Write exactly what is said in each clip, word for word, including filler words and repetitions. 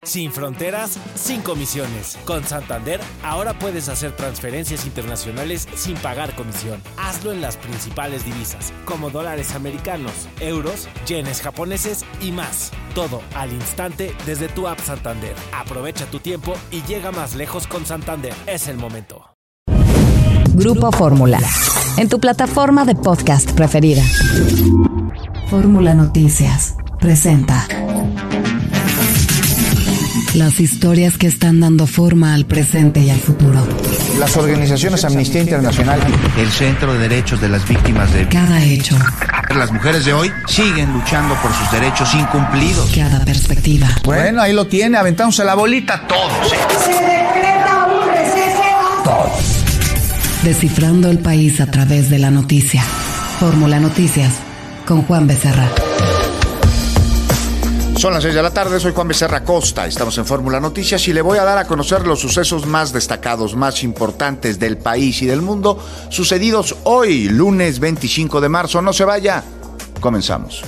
Sin fronteras, sin comisiones. Con Santander, ahora puedes hacer transferencias internacionales sin pagar comisión. Hazlo en las principales divisas, como dólares americanos, euros, yenes japoneses y más. Todo al instante desde tu app Santander. Aprovecha tu tiempo y llega más lejos con Santander. Es el momento. Grupo Fórmula. En tu plataforma de podcast preferida. Fórmula Noticias presenta las historias que están dando forma al presente y al futuro. Las organizaciones Amnistía Internacional, el Centro de Derechos de las Víctimas de... Cada hecho. Las mujeres de hoy siguen luchando por sus derechos incumplidos. Cada perspectiva. Bueno, ahí lo tiene, aventándose la bolita todos. ¿eh? Se decreta un receso. Todos. Descifrando el país a través de la noticia. Fórmula Noticias con Juan Becerra. Son las seis de la tarde, soy Juan Becerra Costa, estamos en Fórmula Noticias y le voy a dar a conocer los sucesos más destacados, más importantes del país y del mundo, sucedidos hoy, lunes veinticinco de marzo. No se vaya, comenzamos.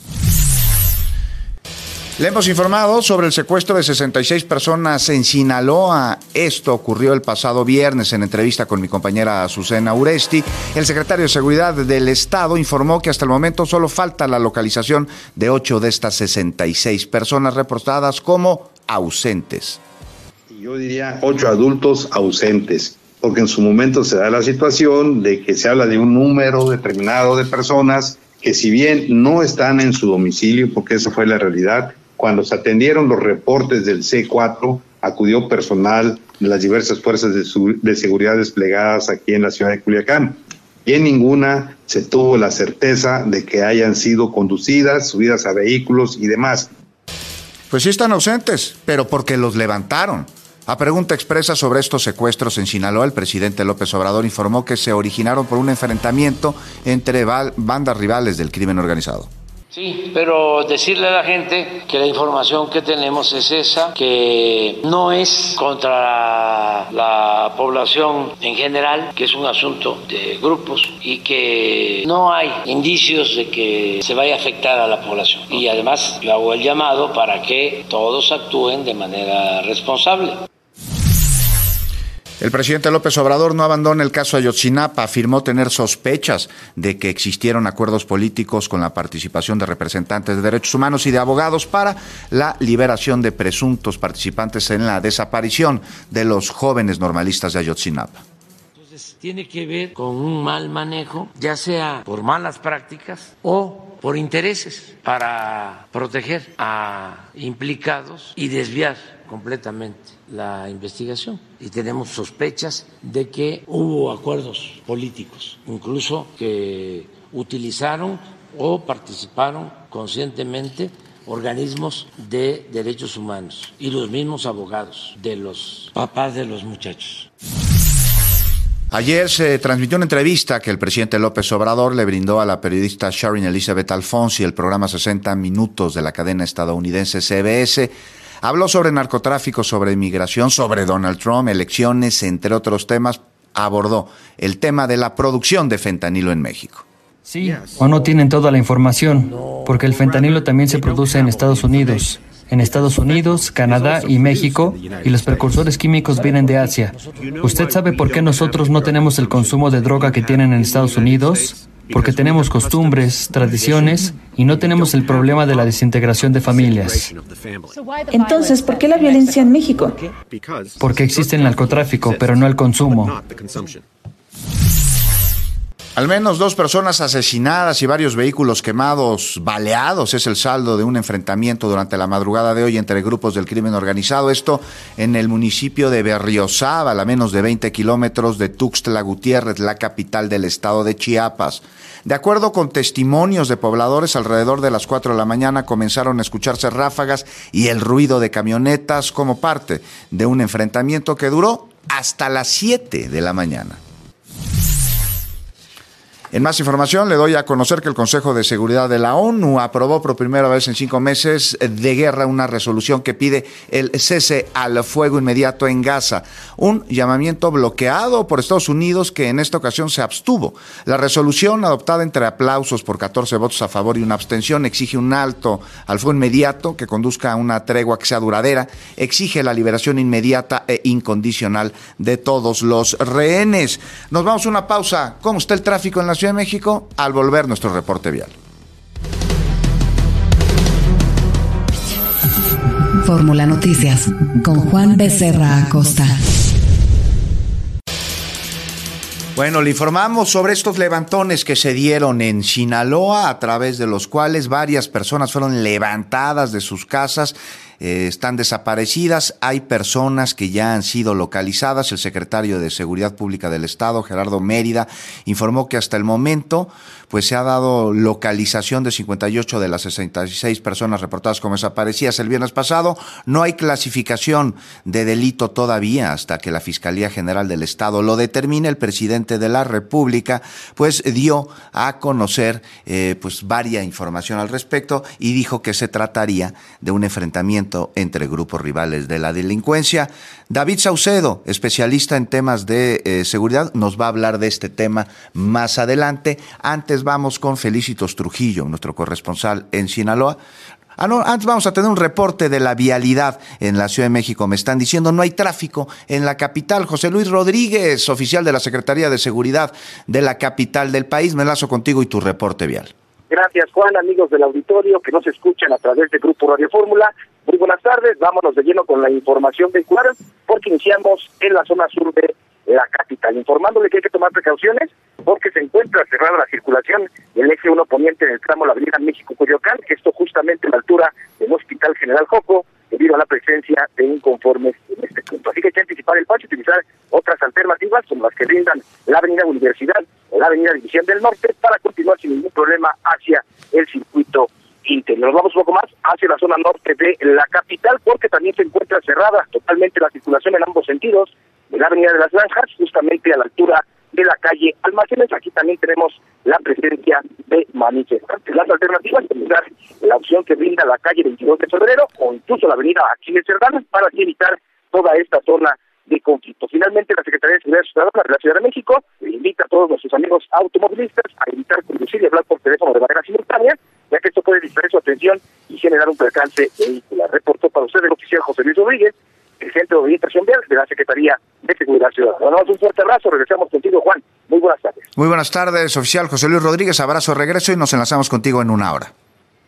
Le hemos informado sobre el secuestro de sesenta y seis personas en Sinaloa. Esto ocurrió el pasado viernes en entrevista con mi compañera Azucena Uresti. El secretario de Seguridad del Estado informó que hasta el momento solo falta la localización de ocho de estas sesenta y seis personas reportadas como ausentes. Yo diría ocho adultos ausentes, porque en su momento se da la situación de que se habla de un número determinado de personas que si bien no están en su domicilio, porque esa fue la realidad, cuando se atendieron los reportes del C cuatro, acudió personal de las diversas fuerzas de, su, de seguridad desplegadas aquí en la ciudad de Culiacán. Y en ninguna se tuvo la certeza de que hayan sido conducidas, subidas a vehículos y demás. Pues sí están ausentes, pero porque los levantaron. A pregunta expresa sobre estos secuestros en Sinaloa, el presidente López Obrador informó que se originaron por un enfrentamiento entre bandas rivales del crimen organizado. Sí, pero decirle a la gente que la información que tenemos es esa, que no es contra la población en general, que es un asunto de grupos y que no hay indicios de que se vaya a afectar a la población. Y además yo hago el llamado para que todos actúen de manera responsable. El presidente López Obrador no abandona el caso Ayotzinapa, afirmó tener sospechas de que existieron acuerdos políticos con la participación de representantes de derechos humanos y de abogados para la liberación de presuntos participantes en la desaparición de los jóvenes normalistas de Ayotzinapa. Entonces tiene que ver con un mal manejo, ya sea por malas prácticas o por intereses para proteger a implicados y desviar completamente la investigación. Y tenemos sospechas de que hubo acuerdos políticos, incluso que utilizaron o participaron conscientemente organismos de derechos humanos y los mismos abogados de los papás de los muchachos. Ayer se transmitió una entrevista que el presidente López Obrador le brindó a la periodista Sharon Elizabeth Alfonso y el programa sesenta minutos de la cadena estadounidense C B S. Habló sobre narcotráfico, sobre inmigración, sobre Donald Trump, elecciones, entre otros temas. Abordó el tema de la producción de fentanilo en México. Sí, o no tienen toda la información, porque el fentanilo también se produce en Estados Unidos. En Estados Unidos, Canadá y México, y los precursores químicos vienen de Asia. ¿Usted sabe por qué nosotros no tenemos el consumo de droga que tienen en Estados Unidos? Porque tenemos costumbres, tradiciones, y no tenemos el problema de la desintegración de familias. Entonces, ¿por qué la violencia en México? Porque existe el narcotráfico, pero no el consumo. Al menos dos personas asesinadas y varios vehículos quemados, baleados, es el saldo de un enfrentamiento durante la madrugada de hoy entre grupos del crimen organizado. Esto en el municipio de Berriozábal, a menos de veinte kilómetros de Tuxtla Gutiérrez, la capital del estado de Chiapas. De acuerdo con testimonios de pobladores, alrededor de las cuatro de la mañana comenzaron a escucharse ráfagas y el ruido de camionetas como parte de un enfrentamiento que duró hasta las siete de la mañana. En más información, le doy a conocer que el Consejo de Seguridad de la ONU aprobó por primera vez en cinco meses de guerra una resolución que pide el cese al fuego inmediato en Gaza, un llamamiento bloqueado por Estados Unidos que en esta ocasión se abstuvo. La resolución, adoptada entre aplausos por catorce votos a favor y una abstención, exige un alto al fuego inmediato que conduzca a una tregua que sea duradera, exige la liberación inmediata e incondicional de todos los rehenes. Nos vamos a una pausa. ¿Cómo está el tráfico en la Ciudad de México? Al volver, nuestro reporte vial. Fórmula Noticias con Juan Becerra Acosta. Bueno, le informamos sobre estos levantones que se dieron en Sinaloa, a través de los cuales varias personas fueron levantadas de sus casas. Eh, están desaparecidas, hay personas que ya han sido localizadas. El secretario de Seguridad Pública del Estado, Gerardo Mérida, informó que hasta el momento pues se ha dado localización de cincuenta y ocho de las sesenta y seis personas reportadas como desaparecidas el viernes pasado. No hay clasificación de delito todavía hasta que la Fiscalía General del Estado lo determine. El presidente de la República pues dio a conocer eh, pues varia información al respecto y dijo que se trataría de un enfrentamiento entre grupos rivales de la delincuencia. David Saucedo, especialista en temas de eh, seguridad, nos va a hablar de este tema más adelante. Antes vamos con Felicitos Trujillo, nuestro corresponsal en Sinaloa. Ah, no, antes vamos a tener un reporte de la vialidad en la Ciudad de México. Me están diciendo no hay tráfico en la capital. José Luis Rodríguez, oficial de la Secretaría de Seguridad de la capital del país. Me enlazo contigo y tu reporte vial. Gracias, Juan, amigos del auditorio que nos escuchan a través de Grupo Radio Fórmula. Muy buenas tardes, vámonos de lleno con la información vehicular, porque iniciamos en la zona sur de la capital, informándole que hay que tomar precauciones porque se encuentra cerrada la circulación del eje uno poniente en el tramo de la avenida México-Coyoacán, esto justamente a la altura del Hospital General Joco, debido a la presencia de inconformes en este punto. Así que hay que anticipar el paso y utilizar otras alternativas como las que brindan la avenida Universidad o la avenida División del Norte para continuar sin ningún problema hacia el circuito interior. Nos vamos un poco más hacia la zona norte de la capital, porque también se encuentra cerrada totalmente la circulación en ambos sentidos de la avenida de las Granjas, justamente a la altura de la calle Almacenes. Aquí también tenemos la presencia de manifestantes. Las alternativas son la opción que brinda la calle veintidós de febrero o incluso la avenida Aquiles Cerdán para así evitar toda esta zona de conflicto. Finalmente, la Secretaría de Seguridad Ciudadana de la Ciudad de México le invita a todos nuestros amigos automovilistas a evitar conducir y hablar por teléfono de manera simultánea, ya que esto puede distraer su atención y generar un percance vehicular. Reportó para usted el oficial José Luis Rodríguez, el Centro de Orientación Vial de la Secretaría de Seguridad Ciudadana. Nos damos un fuerte abrazo, regresamos contigo, Juan. Muy buenas tardes. Muy buenas tardes, oficial José Luis Rodríguez, abrazo, regreso y nos enlazamos contigo en una hora.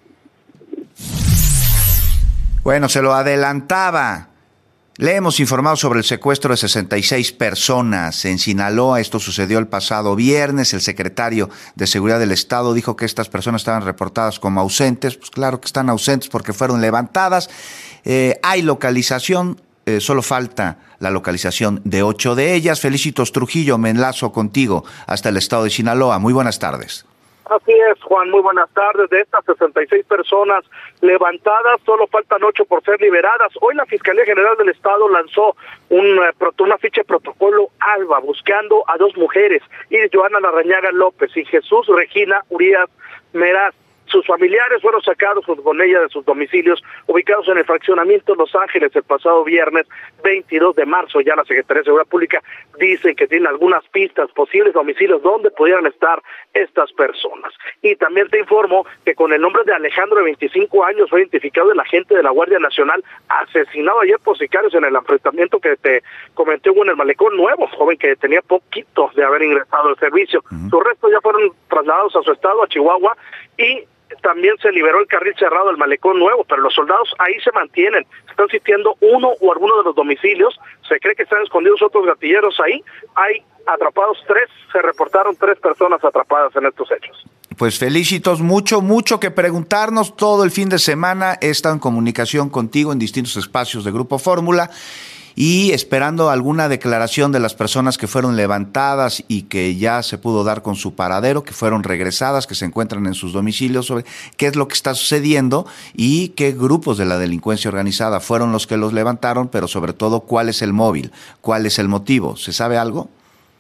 Bueno, se lo adelantaba. Le hemos informado sobre el secuestro de sesenta y seis personas en Sinaloa. Esto sucedió el pasado viernes. El secretario de Seguridad del Estado dijo que estas personas estaban reportadas como ausentes. Pues claro que están ausentes porque fueron levantadas. Eh, hay localización, eh, solo falta la localización de ocho de ellas. Felicitos Trujillo, me enlazo contigo hasta el estado de Sinaloa. Muy buenas tardes. Así es, Juan, muy buenas tardes. De estas sesenta y seis personas levantadas, solo faltan ocho por ser liberadas. Hoy la Fiscalía General del Estado lanzó un, una ficha de protocolo ALBA buscando a dos mujeres, Iris Joana Larrañaga López y Jesús Regina Urias Meraz. Sus familiares fueron sacados junto con ella de sus domicilios ubicados en el fraccionamiento Los Ángeles el pasado viernes veintidós de marzo. Ya la Secretaría de Seguridad Pública dice que tiene algunas pistas, posibles domicilios donde pudieran estar estas personas. Y también te informo que con el nombre de Alejandro, de veinticinco años, fue identificado el agente de la Guardia Nacional asesinado ayer por sicarios en el enfrentamiento que te comenté en el Malecón Nuevo, joven que tenía poquito de haber ingresado al servicio. Uh-huh. Sus restos ya fueron trasladados a su estado, a Chihuahua, y también se liberó el carril cerrado del Malecón Nuevo, pero los soldados ahí se mantienen, están sitiando uno o alguno de los domicilios, se cree que están escondidos otros gatilleros ahí, hay atrapados tres, se reportaron tres personas atrapadas en estos hechos. Pues Felicitos, mucho, mucho que preguntarnos. Todo el fin de semana he estado en comunicación contigo en distintos espacios de Grupo Fórmula y esperando alguna declaración de las personas que fueron levantadas y que ya se pudo dar con su paradero, que fueron regresadas, que se encuentran en sus domicilios, sobre qué es lo que está sucediendo y qué grupos de la delincuencia organizada fueron los que los levantaron, pero sobre todo cuál es el móvil, cuál es el motivo. ¿Se sabe algo?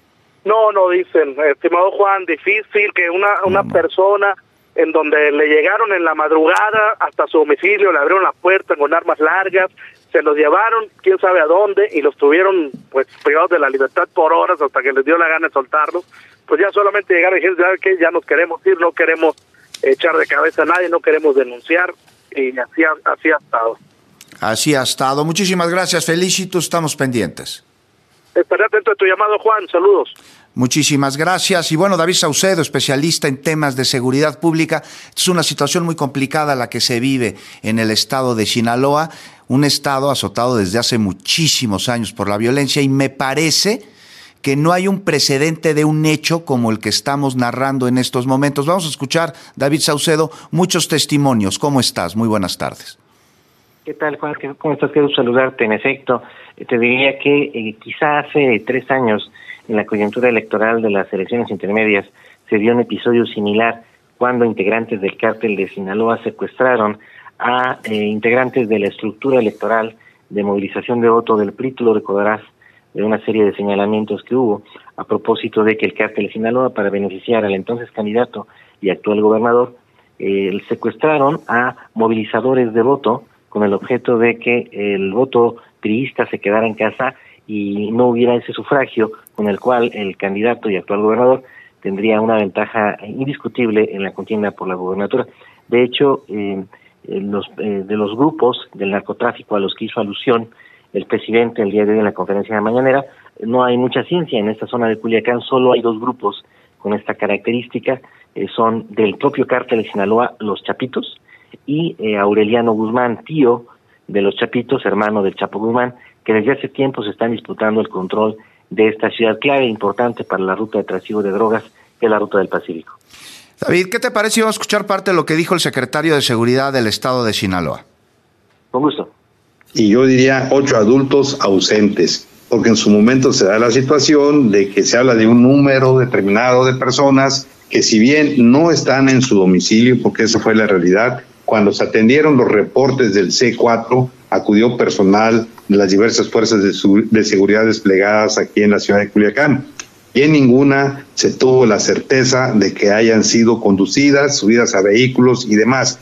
No, no dicen, estimado Juan, difícil que una, una no, no. persona en donde le llegaron en la madrugada hasta su domicilio, le abrieron la puerta con armas largas, se los llevaron, quién sabe a dónde, y los tuvieron pues privados de la libertad por horas hasta que les dio la gana de soltarlos. Pues ya solamente llegaron y dijeron, ya que ya nos queremos ir, no queremos echar de cabeza a nadie, no queremos denunciar, y así ha, así ha estado. Así ha estado. Muchísimas gracias, Felicito, estamos pendientes. Estaré atento a tu llamado, Juan, saludos. Muchísimas gracias. Y bueno, David Saucedo, especialista en temas de seguridad pública. Es una situación muy complicada la que se vive en el estado de Sinaloa, un estado azotado desde hace muchísimos años por la violencia, y me parece que no hay un precedente de un hecho como el que estamos narrando en estos momentos. Vamos a escuchar, David Saucedo, muchos testimonios. ¿Cómo estás? Muy buenas tardes. ¿Qué tal, Juan? ¿Cómo estás? Quiero saludarte. En efecto, te diría que eh, quizá hace tres años, en la coyuntura electoral de las elecciones intermedias, se dio un episodio similar cuando integrantes del cártel de Sinaloa secuestraron a eh, integrantes de la estructura electoral de movilización de voto del P R I. Tú lo recordarás, de una serie de señalamientos que hubo a propósito de que el cártel de Sinaloa, para beneficiar al entonces candidato y actual gobernador, eh, secuestraron a movilizadores de voto con el objeto de que el voto priista se quedara en casa y no hubiera ese sufragio con el cual el candidato y actual gobernador tendría una ventaja indiscutible en la contienda por la gubernatura. De hecho, eh, los, eh, de los grupos del narcotráfico a los que hizo alusión el presidente el día de hoy en la conferencia de mañanera, no hay mucha ciencia en esta zona de Culiacán, solo hay dos grupos con esta característica, eh, son del propio cártel de Sinaloa, los Chapitos, y eh, Aureliano Guzmán, tío de los Chapitos, hermano del Chapo Guzmán, que desde hace tiempo se están disputando el control de esta ciudad clave importante para la ruta de trasiego de drogas, que es la ruta del Pacífico. David, ¿qué te parece si vamos a escuchar parte de lo que dijo el secretario de Seguridad del estado de Sinaloa? Con gusto. Y yo diría ocho adultos ausentes, porque en su momento se da la situación de que se habla de un número determinado de personas que, si bien no están en su domicilio, porque esa fue la realidad, cuando se atendieron los reportes del C cuatro, acudió personal de las diversas fuerzas de, su, de seguridad desplegadas aquí en la ciudad de Culiacán, y en ninguna se tuvo la certeza de que hayan sido conducidas, subidas a vehículos y demás.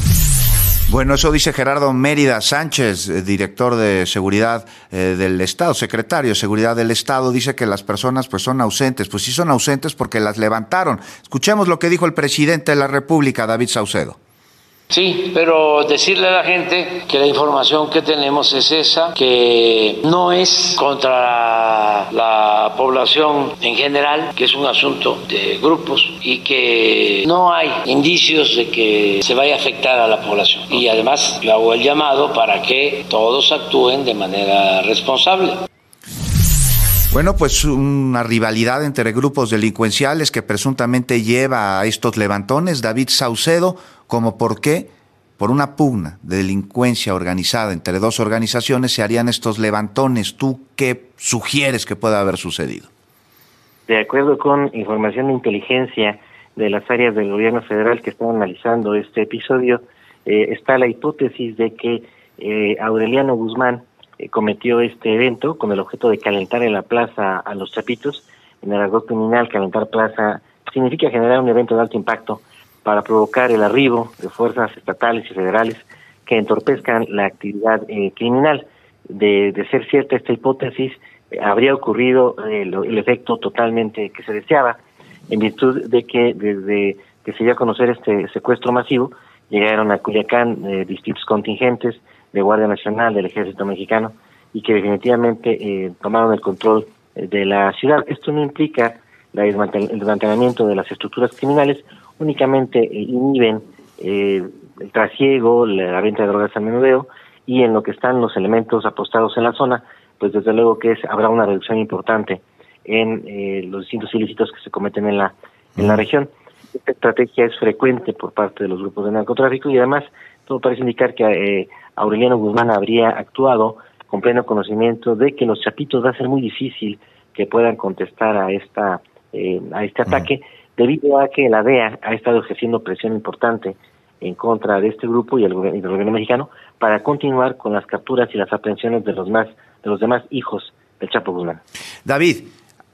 Bueno, eso dice Gerardo Mérida Sánchez, director de Seguridad eh, del Estado, secretario de Seguridad del Estado. Dice que las personas pues son ausentes. Pues sí son ausentes porque las levantaron. Escuchemos lo que dijo el presidente de la República, David Saucedo. Sí, pero decirle a la gente que la información que tenemos es esa, que no es contra la población en general, que es un asunto de grupos y que no hay indicios de que se vaya a afectar a la población. Y además le hago el llamado para que todos actúen de manera responsable. Bueno, pues una rivalidad entre grupos delincuenciales que presuntamente lleva a estos levantones. David Saucedo, ¿cómo por qué? Por una pugna de delincuencia organizada entre dos organizaciones se harían estos levantones. ¿Tú qué sugieres que pueda haber sucedido? De acuerdo con información de inteligencia de las áreas del gobierno federal que están analizando este episodio, eh, está la hipótesis de que eh, Aureliano Guzmán eh, cometió este evento con el objeto de calentar en la plaza a los Chapitos. En el argot criminal, calentar plaza significa generar un evento de alto impacto para provocar el arribo de fuerzas estatales y federales que entorpezcan la actividad eh, criminal. De, de ser cierta esta hipótesis, eh, habría ocurrido eh, lo, el efecto totalmente que se deseaba, en virtud de que desde que se dio a conocer este secuestro masivo, llegaron a Culiacán eh, distintos contingentes de Guardia Nacional, del Ejército Mexicano, y que definitivamente eh, tomaron el control eh, de la ciudad. Esto no implica la desmantel- el desmantelamiento de las estructuras criminales, únicamente eh, inhiben eh, el trasiego, la venta de drogas al menudeo, y en lo que están los elementos apostados en la zona, pues desde luego que es, habrá una reducción importante en eh, los distintos ilícitos que se cometen en la en la región. Esta estrategia es frecuente por parte de los grupos de narcotráfico y además todo parece indicar que eh, Aureliano Guzmán habría actuado con pleno conocimiento de que los Chapitos va a ser muy difícil que puedan contestar a esta eh, a este ataque, debido a que la D E A ha estado ejerciendo presión importante en contra de este grupo y el gobierno, y del gobierno mexicano para continuar con las capturas y las aprehensiones de los más de los demás hijos del Chapo Guzmán. David,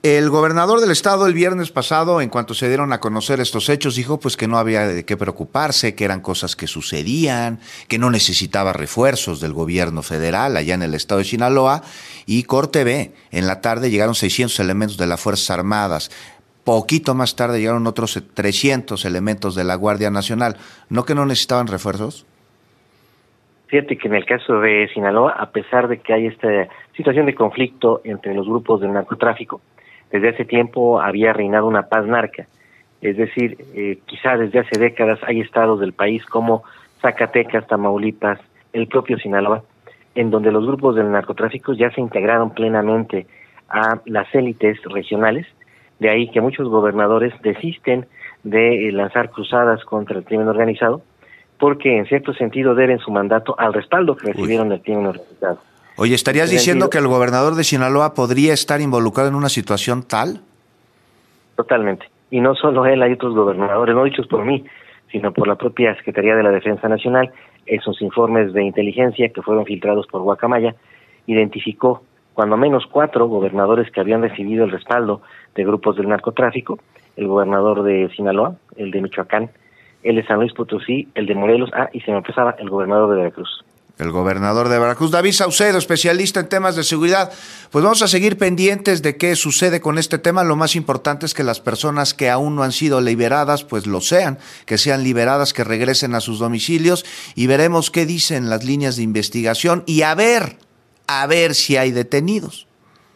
El gobernador del estado el viernes pasado, en cuanto se dieron a conocer estos hechos, dijo pues que no había de qué preocuparse, que eran cosas que sucedían, que no necesitaba refuerzos del gobierno federal allá en el estado de Sinaloa. Y corte B, en la tarde llegaron seiscientos elementos de las Fuerzas Armadas. Poquito más tarde llegaron otros trescientos elementos de la Guardia Nacional. ¿No que no necesitaban refuerzos? Fíjate que en el caso de Sinaloa, a pesar de que hay esta situación de conflicto entre los grupos del narcotráfico, desde hace tiempo había reinado una paz narca. Es decir, eh, quizá desde hace décadas hay estados del país como Zacatecas, Tamaulipas, el propio Sinaloa, en donde los grupos del narcotráfico ya se integraron plenamente a las élites regionales. De ahí que muchos gobernadores desisten de eh, lanzar cruzadas contra el crimen organizado, porque en cierto sentido deben su mandato al respaldo que recibieron del crimen organizado. Oye, ¿estarías diciendo que el gobernador de Sinaloa podría estar involucrado en una situación tal? Totalmente. Y no solo él, hay otros gobernadores, no dichos por mí, sino por la propia Secretaría de la Defensa Nacional. Esos informes de inteligencia que fueron filtrados por Guacamaya identificó cuando menos cuatro gobernadores que habían recibido el respaldo de grupos del narcotráfico: el gobernador de Sinaloa, el de Michoacán, el de San Luis Potosí, el de Morelos, ah, y se me empezaba el gobernador de Veracruz. El gobernador de Veracruz. David Saucedo, especialista en temas de seguridad. Pues vamos a seguir pendientes de qué sucede con este tema. Lo más importante es que las personas que aún no han sido liberadas, pues lo sean, que sean liberadas, que regresen a sus domicilios, y veremos qué dicen las líneas de investigación y a ver, a ver si hay detenidos.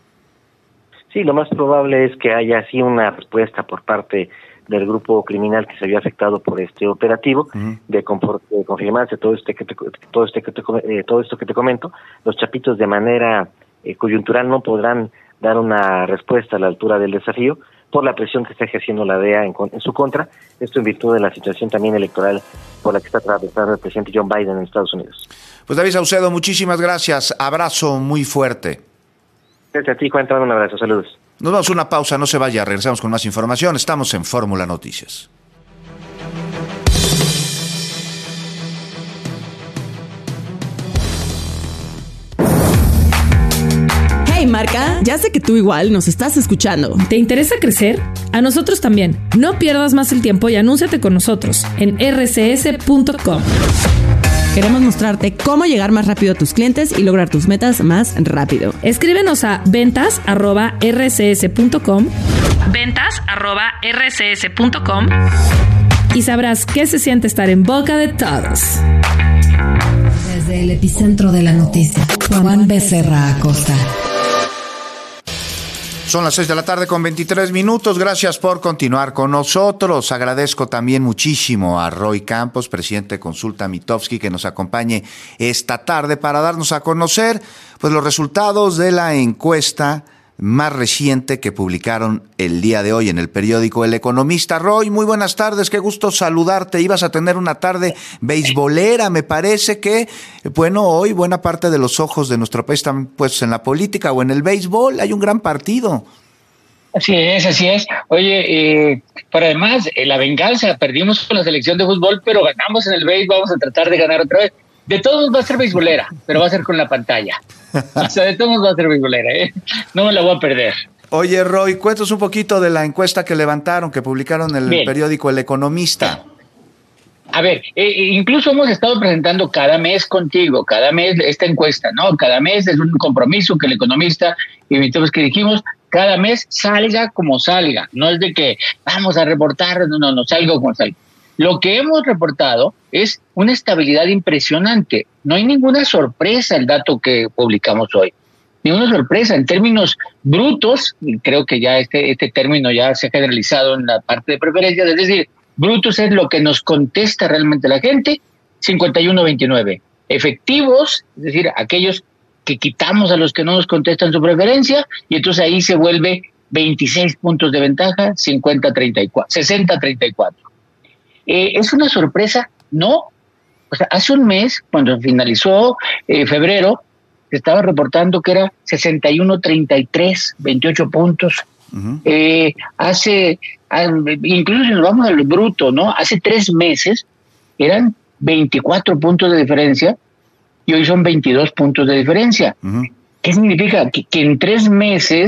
Sí, lo más probable es que haya así una respuesta por parte del grupo criminal que se había afectado por este operativo, uh-huh. de, compor- de confirmarse todo este que te, todo este que te, eh, todo esto que te comento. Los chapitos de manera eh, coyuntural no podrán dar una respuesta a la altura del desafío por la presión que está ejerciendo la D E A en, en su contra, esto en virtud de la situación también electoral por la que está atravesando el presidente John Biden en Estados Unidos. Pues David Saucedo, muchísimas gracias, abrazo muy fuerte. Gracias a ti, Juan, te mando un abrazo, saludos. Nos vamos a una pausa, no se vaya, regresamos con más información. Estamos en Fórmula Noticias. Hey marca, ya sé que tú igual nos estás escuchando. ¿Te interesa crecer? A nosotros también. No pierdas más el tiempo y anúnciate con nosotros en erre ce ese punto com. Queremos mostrarte cómo llegar más rápido a tus clientes y lograr tus metas más rápido. Escríbenos a ventas arroba erre ce ese punto com, ventas arroba erre ce ese punto com, y sabrás qué se siente estar en boca de todos. Desde el epicentro de la noticia, Juan Becerra Acosta. Son las seis de la tarde con veintitrés minutos. Gracias por continuar con nosotros. Agradezco también muchísimo a Roy Campos, presidente de Consulta Mitofsky, que nos acompañe esta tarde para darnos a conocer pues los resultados de la encuesta más reciente que publicaron el día de hoy en el periódico El Economista. Roy, muy buenas tardes, qué gusto saludarte. Ibas a tener una tarde beisbolera, me parece que, bueno, hoy buena parte de los ojos de nuestro país están puestos en la política o en el béisbol. Hay un gran partido. Así es, así es. Oye, eh, pero además, eh, la venganza, perdimos con la selección de fútbol, pero ganamos en el béisbol, vamos a tratar de ganar otra vez. De todos va a ser beisbolera, pero va a ser con la pantalla. O sea, de todos va a ser beisbolera, ¿eh? No me la voy a perder. Oye, Roy, cuéntanos un poquito de la encuesta que levantaron, que publicaron en el Bien. periódico El Economista. A ver, eh, incluso hemos estado presentando cada mes contigo, cada mes esta encuesta, ¿no? Cada mes es un compromiso que El Economista y entonces que dijimos, cada mes salga como salga. No es de que vamos a reportar, no, no, no, salga como salga. Lo que hemos reportado es una estabilidad impresionante. No hay ninguna sorpresa el dato que publicamos hoy. Ninguna sorpresa en términos brutos, y creo que ya este, este término ya se ha generalizado en la parte de preferencias, es decir, brutos es lo que nos contesta realmente la gente, cincuenta y uno veintinueve. Efectivos, es decir, aquellos que quitamos a los que no nos contestan su preferencia, y entonces ahí se vuelve veintiséis puntos de ventaja, cincuenta treinta y cuatro, sesenta treinta y cuatro. Eh, ¿Es una sorpresa? No. O sea, hace un mes, cuando finalizó eh, febrero, se estaba reportando que era sesenta y uno treinta y tres, veintiocho puntos. Uh-huh. Eh, hace, incluso si nos vamos al bruto, ¿no? Hace tres meses eran veinticuatro puntos de diferencia y hoy son veintidós puntos de diferencia. Uh-huh. ¿Qué significa? Que, que en tres meses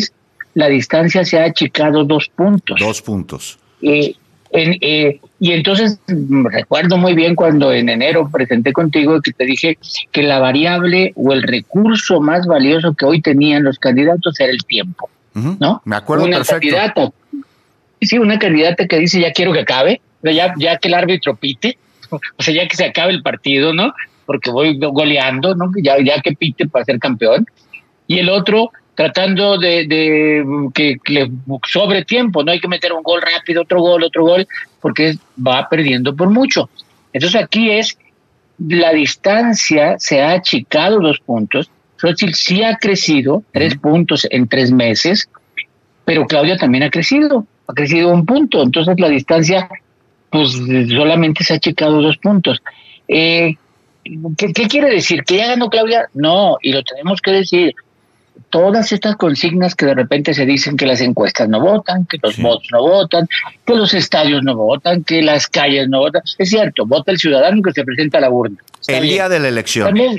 la distancia se ha achicado dos puntos. Dos puntos. Eh, en, eh, y entonces recuerdo muy bien cuando en enero presenté contigo que te dije que la variable o el recurso más valioso que hoy tenían los candidatos era el tiempo, uh-huh. ¿no? Me acuerdo una perfecto. Candidata, sí, una candidata que dice ya quiero que acabe, ya, ya que el árbitro pite, o sea, ya que se acabe el partido, ¿no? Porque voy goleando, ¿no? Ya, ya que pite para ser campeón. Y el otro tratando de, de que, que le sobre tiempo, no hay que meter un gol rápido, otro gol, otro gol, porque va perdiendo por mucho. Entonces aquí es, la distancia se ha achicado dos puntos, Xochitl sí ha crecido tres uh-huh. puntos en tres meses, pero Claudia también ha crecido, ha crecido un punto, entonces la distancia pues solamente se ha achicado dos puntos. Eh, ¿qué, ¿Qué quiere decir? ¿Que ya ganó Claudia? No, y lo tenemos que decir. Todas estas consignas que de repente se dicen que las encuestas no votan, que los sí. votos no votan, que los estadios no votan, que las calles no votan. Es cierto, vota el ciudadano que se presenta a la urna. Está el bien. Día de la elección. También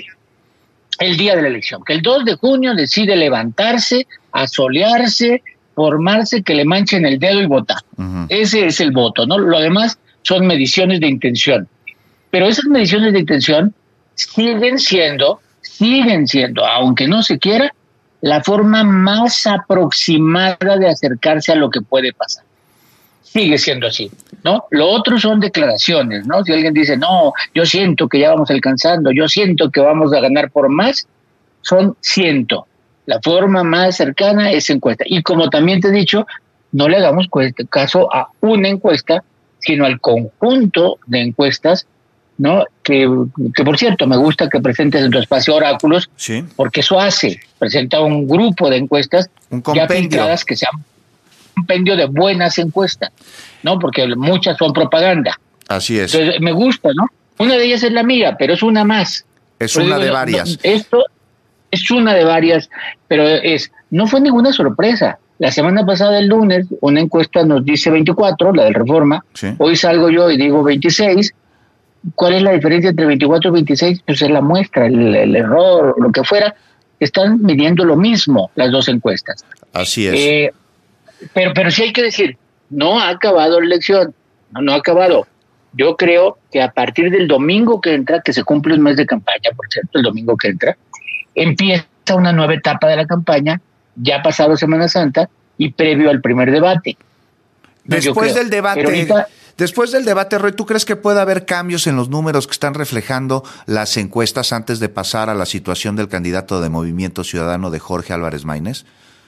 el día de la elección, que el dos de junio decide levantarse, asolearse, formarse, que le manchen el dedo y votar. Uh-huh. Ese es el voto, ¿no? Lo demás son mediciones de intención. Pero esas mediciones de intención siguen siendo, siguen siendo, aunque no se quiera, la forma más aproximada de acercarse a lo que puede pasar. Sigue siendo así, ¿no? Lo otro son declaraciones, ¿no? Si alguien dice, no, yo siento que ya vamos alcanzando, yo siento que vamos a ganar por más, son ciento. La forma más cercana es encuesta. Y como también te he dicho, no le hagamos caso a una encuesta, sino al conjunto de encuestas, ¿no? Que, que por cierto, me gusta que presentes en tu espacio Oráculos, sí. porque eso hace, presenta un grupo de encuestas un ya filtradas que sean un compendio de buenas encuestas, ¿no? Porque muchas son propaganda. Así es. Entonces, me gusta, ¿no? Una de ellas es la mía, pero es una más. Es pero una digo, de varias. No, esto es una de varias, pero es no fue ninguna sorpresa. La semana pasada, el lunes, una encuesta nos dice veinticuatro, la del Reforma. Sí. Hoy salgo yo y digo veintiséis. ¿Cuál es la diferencia entre veinticuatro y veintiséis? Pues es la muestra, el, el error, lo que fuera. Están midiendo lo mismo las dos encuestas. Así es. Eh, pero, pero sí hay que decir, no ha acabado la elección, no, no ha acabado. Yo creo que a partir del domingo que entra, que se cumple un mes de campaña, por cierto, el domingo que entra, empieza una nueva etapa de la campaña, ya pasado Semana Santa y previo al primer debate. Después del debate... Ahorita, Después del debate, Roy, ¿tú crees que puede haber cambios en los números que están reflejando las encuestas antes de pasar a la situación del candidato de Movimiento Ciudadano de Jorge Álvarez Maínez?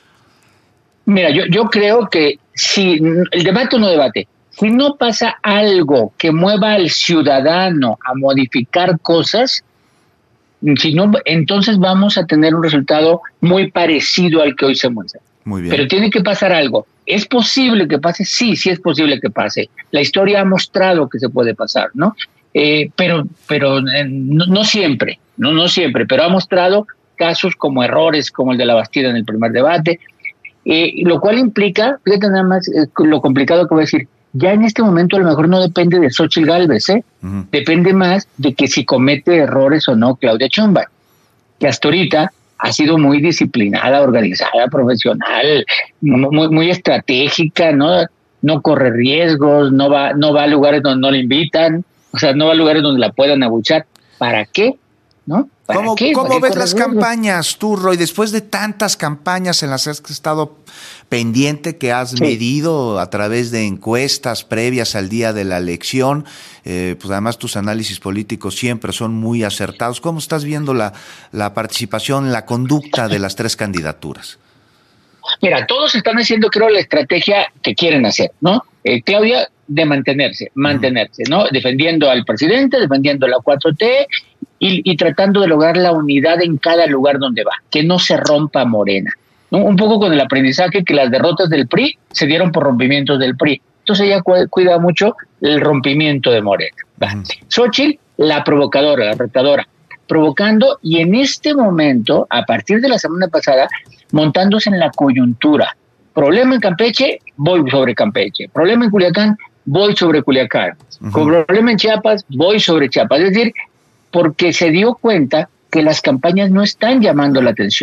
Mira, yo, yo creo que si el debate o no debate, si no pasa algo que mueva al ciudadano a modificar cosas, si no, entonces vamos a tener un resultado muy parecido al que hoy se muestra. Muy bien. Pero tiene que pasar algo. ¿Es posible que pase? Sí, sí es posible que pase. La historia ha mostrado que se puede pasar, ¿no? Eh, pero pero eh, no, no siempre, no, no siempre, pero ha mostrado casos como errores, como el de la Bastida en el primer debate, eh, lo cual implica, fíjate nada más eh, lo complicado que voy a decir, ya en este momento a lo mejor no depende de Xóchitl Gálvez, ¿eh? Uh-huh. Depende más de que si comete errores o no Claudia Sheinbaum, que hasta ahorita ha sido muy disciplinada, organizada, profesional, muy, muy estratégica, ¿no? No corre riesgos, no va, no va a lugares donde no le invitan, o sea, no va a lugares donde la puedan abuchar. ¿Para qué? ¿No? ¿Para ¿Cómo, qué? ¿cómo ¿Para ves qué las riesgos? campañas tú, Roy? Después de tantas campañas en las que has estado pendiente, que has sí. medido a través de encuestas previas al día de la elección, eh, pues además tus análisis políticos siempre son muy acertados. ¿Cómo estás viendo la, la participación, la conducta de las tres candidaturas? Mira, todos están haciendo, creo, la estrategia que quieren hacer, ¿no? Eh, Claudia, de mantenerse, mantenerse, ¿no? Defendiendo al presidente, defendiendo la cuatro T y, y tratando de lograr la unidad en cada lugar donde va, que no se rompa Morena, ¿no? Un poco con el aprendizaje que las derrotas del P R I se dieron por rompimientos del P R I. Entonces ella cu- cuida mucho el rompimiento de Morena. Uh-huh. Xóchitl, la provocadora, la retadora, provocando y en este momento, a partir de la semana pasada, montándose en la coyuntura. Problema en Campeche, voy sobre Campeche. Problema en Culiacán, voy sobre Culiacán. Uh-huh. Con problema en Chiapas, voy sobre Chiapas. Es decir, porque se dio cuenta que las campañas no están llamando la atención.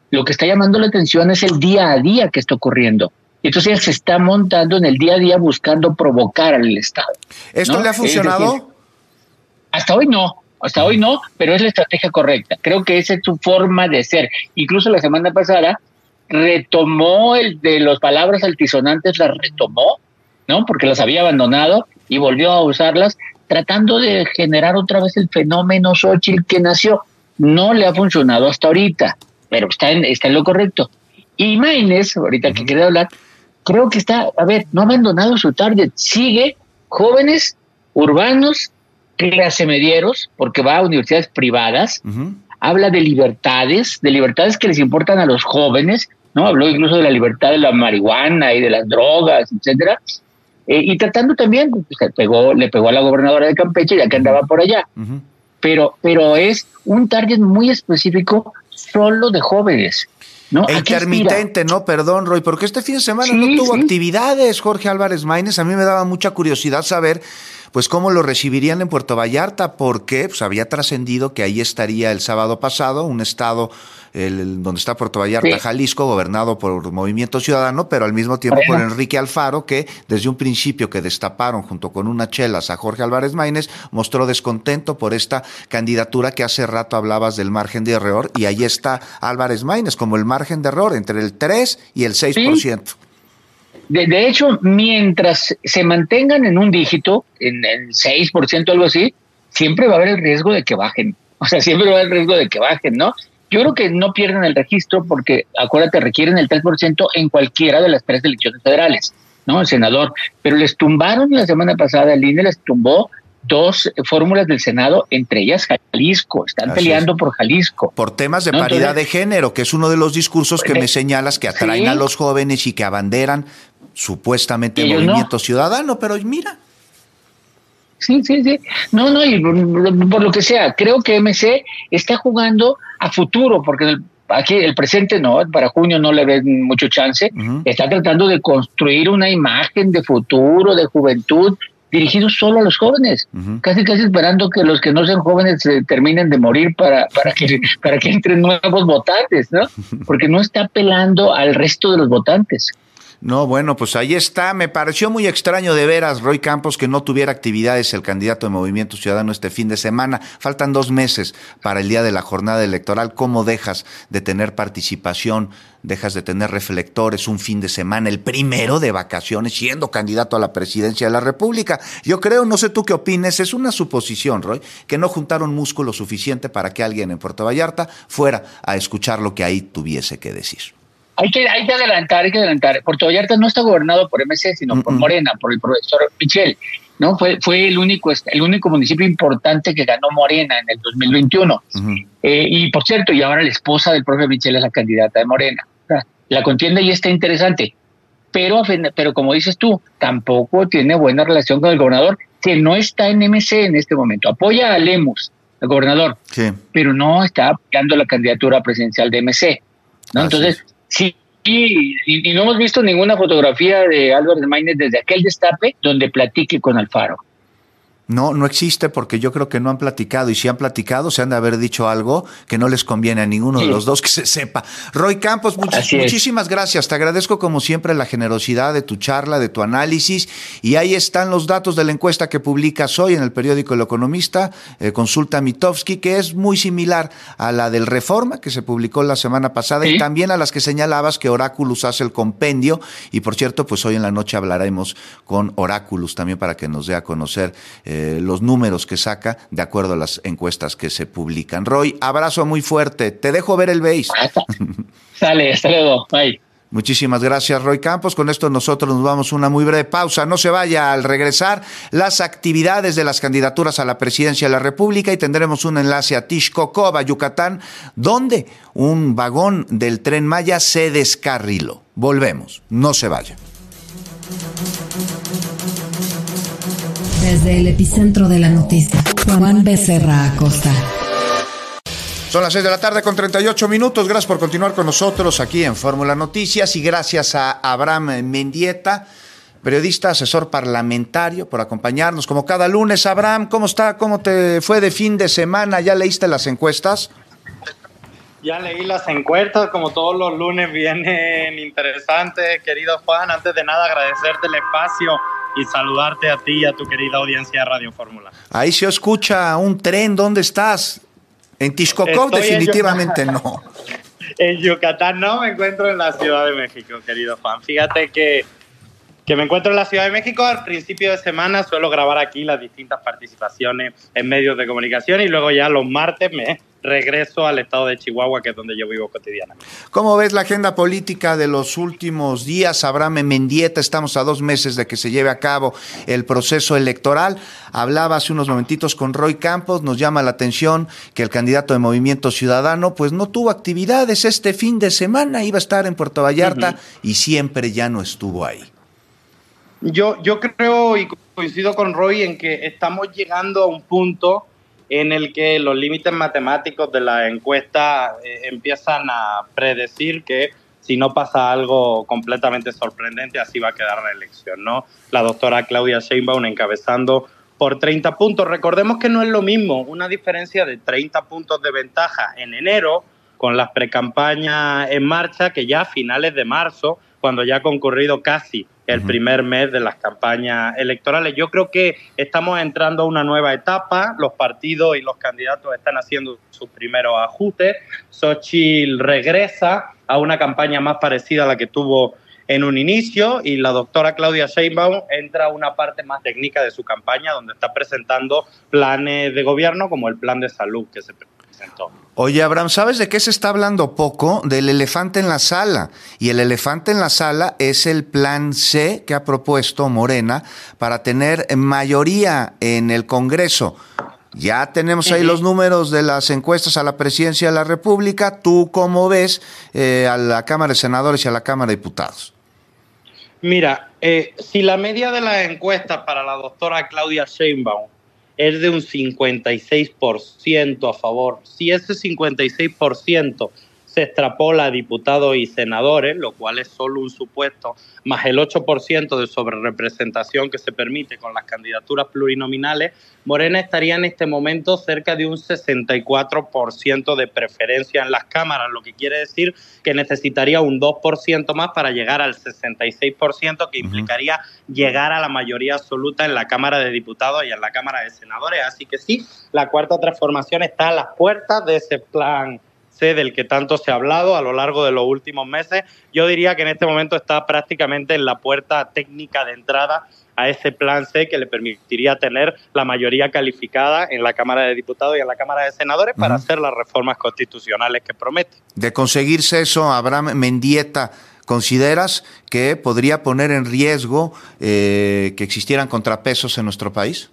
Lo que está llamando la atención es el día a día que está ocurriendo. Entonces él se está montando en el día a día buscando provocar al Estado. ¿Esto ¿no? le ha funcionado? Es decir, hasta hoy no, hasta hoy no, pero es la estrategia correcta. Creo que esa es su forma de ser. Incluso la semana pasada retomó el de las palabras altisonantes, las retomó, ¿no? Porque las había abandonado y volvió a usarlas, tratando de generar otra vez el fenómeno Xóchitl que nació. No le ha funcionado hasta ahorita, pero está en, está en lo correcto. Y Maínez, ahorita que quería hablar, creo que está, a ver, no ha abandonado su target, sigue jóvenes, urbanos, clase medieros, porque va a universidades privadas, uh-huh. habla de libertades, de libertades que les importan a los jóvenes, ¿no? Habló incluso de la libertad de la marihuana y de las drogas, etcétera, eh, y tratando también, pues, le pegó, le pegó a la gobernadora de Campeche, ya que andaba por allá, uh-huh. pero, pero es un target muy específico solo de jóvenes. ¿No? E intermitente, ¿no? Perdón, Roy, porque este fin de semana sí, no tuvo sí. actividades, Jorge Álvarez Maínez. A mí me daba mucha curiosidad saber, pues, cómo lo recibirían en Puerto Vallarta, porque pues, había trascendido que ahí estaría el sábado pasado, un estado el, donde está Puerto Vallarta, sí. Jalisco, gobernado por Movimiento Ciudadano, pero al mismo tiempo bueno. por Enrique Alfaro, que desde un principio que destaparon junto con unas chelas a Jorge Álvarez Maínez, mostró descontento por esta candidatura que hace rato hablabas del margen de error, y ahí está Álvarez Maínez como el margen de error entre el tres y el seis por ciento. Sí. De, de hecho, mientras se mantengan en un dígito, en el seis por ciento o algo así, siempre va a haber el riesgo de que bajen. O sea, siempre va a haber el riesgo de que bajen, ¿no? Yo creo que no pierden el registro porque, acuérdate, requieren el tres por ciento en cualquiera de las tres elecciones federales, ¿no? El senador. Pero les tumbaron la semana pasada, el I N E les tumbó dos fórmulas del Senado, entre ellas Jalisco. Están Así peleando es. por Jalisco. Por temas de ¿no? paridad Entonces, de género, que es uno de los discursos que eh, me señalas que atraen ¿sí? a los jóvenes y que abanderan supuestamente el Movimiento no. Ciudadano, pero mira. Sí, sí, sí. No, no, y por, por lo que sea, creo que M C está jugando a futuro, porque el, aquí el presente no, para junio no le ven mucho chance. Uh-huh. Está tratando de construir una imagen de futuro, de juventud, dirigido solo a los jóvenes, uh-huh. casi casi esperando que los que no sean jóvenes se terminen de morir para, para que para que entren nuevos votantes, ¿no? Porque no está apelando al resto de los votantes. No, bueno, pues ahí está. Me pareció muy extraño de veras, Roy Campos, que no tuviera actividades el candidato de Movimiento Ciudadano este fin de semana. Faltan dos meses para el día de la jornada electoral. ¿Cómo dejas de tener participación, dejas de tener reflectores un fin de semana, el primero de vacaciones, siendo candidato a la presidencia de la República? Yo creo, no sé tú qué opines, es una suposición, Roy, que no juntaron músculo suficiente para que alguien en Puerto Vallarta fuera a escuchar lo que ahí tuviese que decir. Hay que, hay que adelantar, hay que adelantar. Puerto Vallarta no está gobernado por M C, sino uh-uh. por Morena, por el profesor Michel, ¿no? Fue, fue el único, el único municipio importante que ganó Morena en el dos mil veintiuno. Uh-huh. Eh, y por cierto, y ahora la esposa del propio Michel es la candidata de Morena. La contienda ya está interesante. Pero, pero como dices tú, tampoco tiene buena relación con el gobernador, que no está en M C en este momento. Apoya a Lemus, el gobernador, sí. pero no está apoyando la candidatura presidencial de M C, ¿no? Entonces, sí, y, y no hemos visto ninguna fotografía de Álvarez Maínez desde aquel destape donde platique con Alfaro. No, no existe porque yo creo que no han platicado, y si han platicado se han de haber dicho algo que no les conviene a ninguno sí. de los dos que se sepa. Roy Campos, much- muchísimas gracias, te agradezco como siempre la generosidad de tu charla, de tu análisis, y ahí están los datos de la encuesta que publicas hoy en el periódico El Economista, eh, consulta Mitofsky, que es muy similar a la del Reforma que se publicó la semana pasada ¿Sí? y también a las que señalabas que Oráculos hace el compendio, y por cierto, pues hoy en la noche hablaremos con Oráculos también para que nos dé a conocer eh, los números que saca de acuerdo a las encuestas que se publican. Roy, abrazo muy fuerte. Te dejo ver el béis. Sale, hasta luego. Bye. Muchísimas gracias, Roy Campos. Con esto nosotros nos vamos a una muy breve pausa. No se vaya. Al regresar, las actividades de las candidaturas a la presidencia de la República, y tendremos un enlace a Tixkokoba, Yucatán, donde un vagón del Tren Maya se descarriló. Volvemos. No se vaya. Desde el epicentro de la noticia, Juan Becerra Acosta. Son las seis de la tarde con treinta y ocho minutos. Gracias por continuar con nosotros aquí en Fórmula Noticias, y gracias a Abraham Mendieta, periodista, asesor parlamentario, por acompañarnos como cada lunes. Abraham, ¿cómo está? ¿Cómo te fue de fin de semana? ¿Ya leíste las encuestas? Ya leí las encuestas, como todos los lunes vienen interesantes, querido Juan. Antes de nada, agradecerte el espacio y saludarte a ti y a tu querida audiencia de Radio Fórmula. Ahí se escucha un tren, ¿dónde estás? En Texcoco definitivamente en no. En Yucatán no, me encuentro en la Ciudad de México, querido Juan. Fíjate que, que me encuentro en la Ciudad de México. Al principio de semana suelo grabar aquí las distintas participaciones en medios de comunicación y luego ya los martes me regreso al estado de Chihuahua, que es donde yo vivo cotidianamente. ¿Cómo ves la agenda política de los últimos días? Abraham Mendieta, estamos a dos meses de que se lleve a cabo el proceso electoral. Hablaba hace unos momentitos con Roy Campos, nos llama la atención que el candidato de Movimiento Ciudadano pues no tuvo actividades este fin de semana, iba a estar en Puerto Vallarta uh-huh. y siempre ya no estuvo ahí. Yo, yo creo y coincido con Roy en que estamos llegando a un punto en el que los límites matemáticos de la encuesta eh, empiezan a predecir que si no pasa algo completamente sorprendente, así va a quedar la elección, ¿no? La doctora Claudia Sheinbaum encabezando por treinta puntos. Recordemos que no es lo mismo una diferencia de treinta puntos de ventaja en enero, con las precampañas en marcha, que ya a finales de marzo, cuando ya ha concurrido casi el primer mes de las campañas electorales. Yo creo que estamos entrando a una nueva etapa, los partidos y los candidatos están haciendo sus primeros ajustes. Xochitl regresa a una campaña más parecida a la que tuvo en un inicio y la doctora Claudia Sheinbaum entra a una parte más técnica de su campaña, donde está presentando planes de gobierno como el plan de salud que se presentó. Oye, Abraham, ¿sabes de qué se está hablando poco? Del elefante en la sala. Y el elefante en la sala es el plan C que ha propuesto Morena para tener mayoría en el Congreso. Ya tenemos ahí uh-huh. los números de las encuestas a la presidencia de la República. ¿Tú cómo ves eh, a la Cámara de Senadores y a la Cámara de Diputados? Mira, eh, si la media de las encuestas para la doctora Claudia Sheinbaum es de un cincuenta y seis por ciento a favor. Si ese cincuenta y seis por ciento se extrapola a diputados y senadores, lo cual es solo un supuesto, más el ocho por ciento de sobrerepresentación que se permite con las candidaturas plurinominales, Morena estaría en este momento cerca de un sesenta y cuatro por ciento de preferencia en las cámaras, lo que quiere decir que necesitaría un dos por ciento más para llegar al sesenta y seis por ciento, que implicaría uh-huh. llegar a la mayoría absoluta en la Cámara de Diputados y en la Cámara de Senadores. Así que sí, la Cuarta Transformación está a las puertas de ese plan C del que tanto se ha hablado a lo largo de los últimos meses. Yo diría que en este momento está prácticamente en la puerta técnica de entrada a ese plan C que le permitiría tener la mayoría calificada en la Cámara de Diputados y en la Cámara de Senadores uh-huh. para hacer las reformas constitucionales que promete. De conseguirse eso, Abraham Mendieta, ¿consideras que podría poner en riesgo eh, que existieran contrapesos en nuestro país?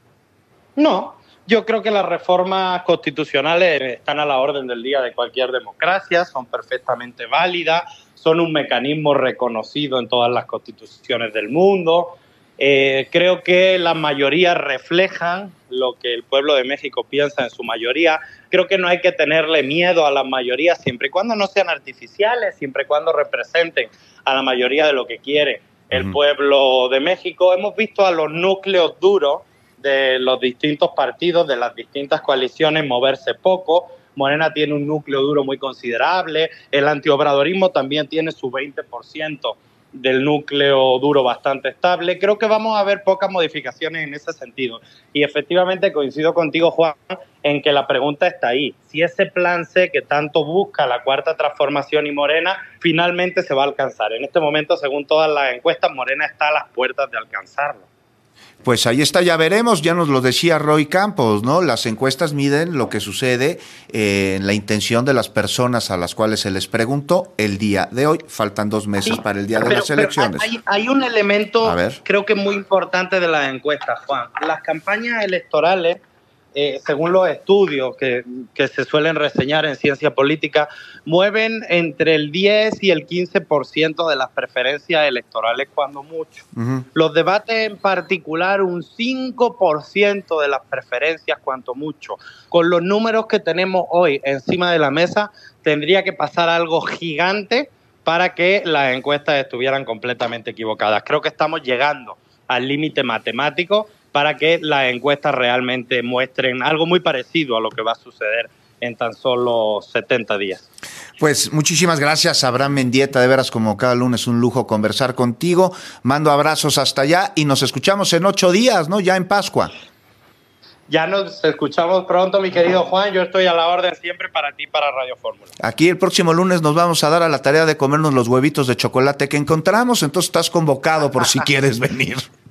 No. Yo creo que las reformas constitucionales están a la orden del día de cualquier democracia, son perfectamente válidas, son un mecanismo reconocido en todas las constituciones del mundo. Eh, creo que las mayorías reflejan lo que el pueblo de México piensa en su mayoría. Creo que no hay que tenerle miedo a las mayorías siempre y cuando no sean artificiales, siempre y cuando representen a la mayoría de lo que quiere el uh-huh. pueblo de México. Hemos visto a los núcleos duros de los distintos partidos, de las distintas coaliciones, moverse poco. Morena tiene un núcleo duro muy considerable, el antiobradorismo también tiene su veinte por ciento del núcleo duro bastante estable. Creo que vamos a ver pocas modificaciones en ese sentido. Y efectivamente coincido contigo, Juan, en que la pregunta está ahí. Si ese plan C que tanto busca la Cuarta Transformación y Morena, finalmente se va a alcanzar. En este momento, según todas las encuestas, Morena está a las puertas de alcanzarlo. Pues ahí está, ya veremos, ya nos lo decía Roy Campos, ¿no? Las encuestas miden lo que sucede eh, en la intención de las personas a las cuales se les preguntó el día de hoy. Faltan dos meses sí, para el día de pero, las elecciones. Hay, hay un elemento, creo que muy importante de las encuestas, Juan. Las campañas electorales, eh, según los estudios que, que se suelen reseñar en ciencia política, mueven entre el diez y el quince por ciento de las preferencias electorales, cuando mucho. Uh-huh. Los debates en particular, un cinco por ciento de las preferencias, cuanto mucho. Con los números que tenemos hoy encima de la mesa, tendría que pasar algo gigante para que las encuestas estuvieran completamente equivocadas. Creo que estamos llegando al límite matemático para que las encuestas realmente muestren algo muy parecido a lo que va a suceder en tan solo setenta días. Pues muchísimas gracias, Abraham Mendieta, de veras como cada lunes un lujo conversar contigo. Mando abrazos hasta allá y nos escuchamos en ocho días, ¿no? Ya en Pascua. Ya nos escuchamos pronto, mi querido Juan. Yo estoy a la orden siempre para ti, para Radio Fórmula. Aquí el próximo lunes nos vamos a dar a la tarea de comernos los huevitos de chocolate que encontramos, entonces estás convocado por si quieres venir.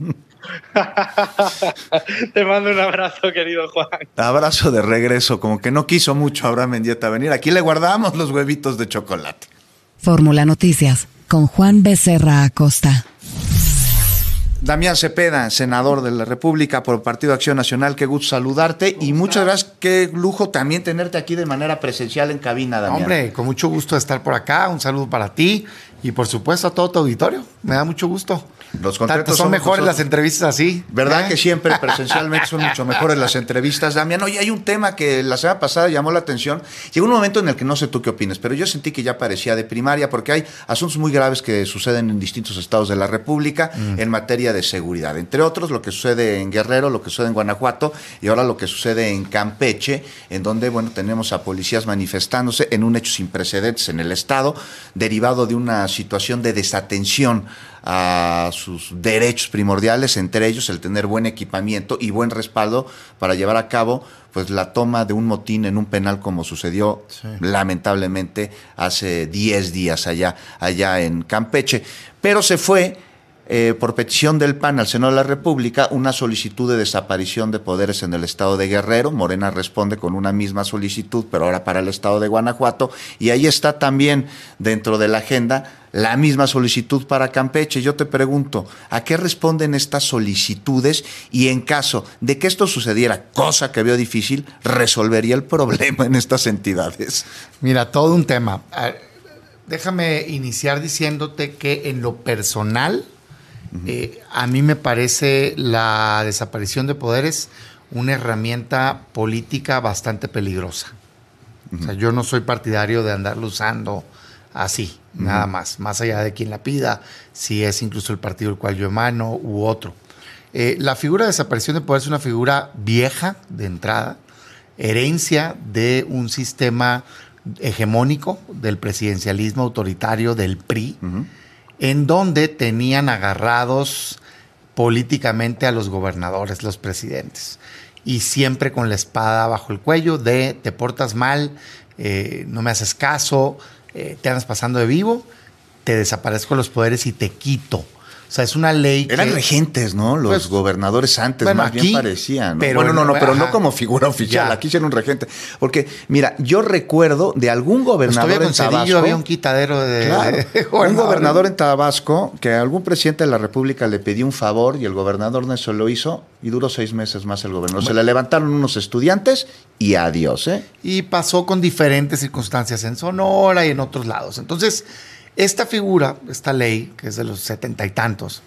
Te mando un abrazo, querido Juan. Abrazo de regreso, como que no quiso mucho Abraham Mendieta venir. Aquí le guardamos los huevitos de chocolate. Fórmula Noticias, con Juan Becerra Acosta. Damián Cepeda, senador de la República por el Partido Acción Nacional, qué gusto saludarte y muchas gracias, qué lujo también tenerte aquí de manera presencial en cabina, Damián. Hombre, con mucho gusto de estar por acá, un saludo para ti y por supuesto a todo tu auditorio, me da mucho gusto. Los contentos son mejores nosotros. Las entrevistas así. ¿Verdad ¿Eh? que siempre presencialmente son mucho mejores las entrevistas, Damián? Oye, hay un tema que la semana pasada llamó la atención. Llegó un momento en el que no sé tú qué opinas, pero yo sentí que ya parecía de primaria porque hay asuntos muy graves que suceden en distintos estados de la República mm. en materia de seguridad. Entre otros, lo que sucede en Guerrero, lo que sucede en Guanajuato y ahora lo que sucede en Campeche, en donde, bueno, tenemos a policías manifestándose en un hecho sin precedentes en el estado, derivado de una situación de desatención a sus derechos primordiales, entre ellos el tener buen equipamiento y buen respaldo para llevar a cabo pues la toma de un motín en un penal como sucedió sí. lamentablemente hace diez días allá, allá en Campeche. Pero se fue eh, por petición del P A N al Senado de la República una solicitud de desaparición de poderes en el estado de Guerrero. Morena responde con una misma solicitud, pero ahora para el estado de Guanajuato, y ahí está también dentro de la agenda la misma solicitud para Campeche. Yo te pregunto, ¿a qué responden estas solicitudes? Y en caso de que esto sucediera, cosa que veo difícil, ¿resolvería el problema en estas entidades? Mira, todo un tema. Déjame iniciar diciéndote que en lo personal, uh-huh. eh, a mí me parece la desaparición de poderes una herramienta política bastante peligrosa. Uh-huh. O sea, yo no soy partidario de andarlo usando así, uh-huh. nada más, más allá de quien la pida, si es incluso el partido del cual yo emano u otro. Eh, la figura de desaparición de poder es una figura vieja de entrada, herencia de un sistema hegemónico del presidencialismo autoritario del P R I, uh-huh. en donde tenían agarrados políticamente a los gobernadores, los presidentes, y siempre con la espada bajo el cuello de te portas mal, eh, no me haces caso, Eh, te andas pasando de vivo, te desaparezco los poderes y te quito. O sea, es una ley que... Eran regentes, ¿no? Los pues, gobernadores antes, bueno, más aquí, bien parecían. ¿no? Pero bueno, no, no, pero ajá. no como figura oficial. Ya. Aquí sí era un regente. Porque, mira, yo recuerdo de algún gobernador en Tabasco... había un quitadero de... Claro, de un gobernador en Tabasco que a algún presidente de la República le pidió un favor y el gobernador no se lo hizo y duró seis meses más el gobernador. Bueno. Se le levantaron unos estudiantes y adiós, ¿eh? Y pasó con diferentes circunstancias en Sonora y en otros lados. Entonces... Esta figura, esta ley, que es de los setenta y tantos,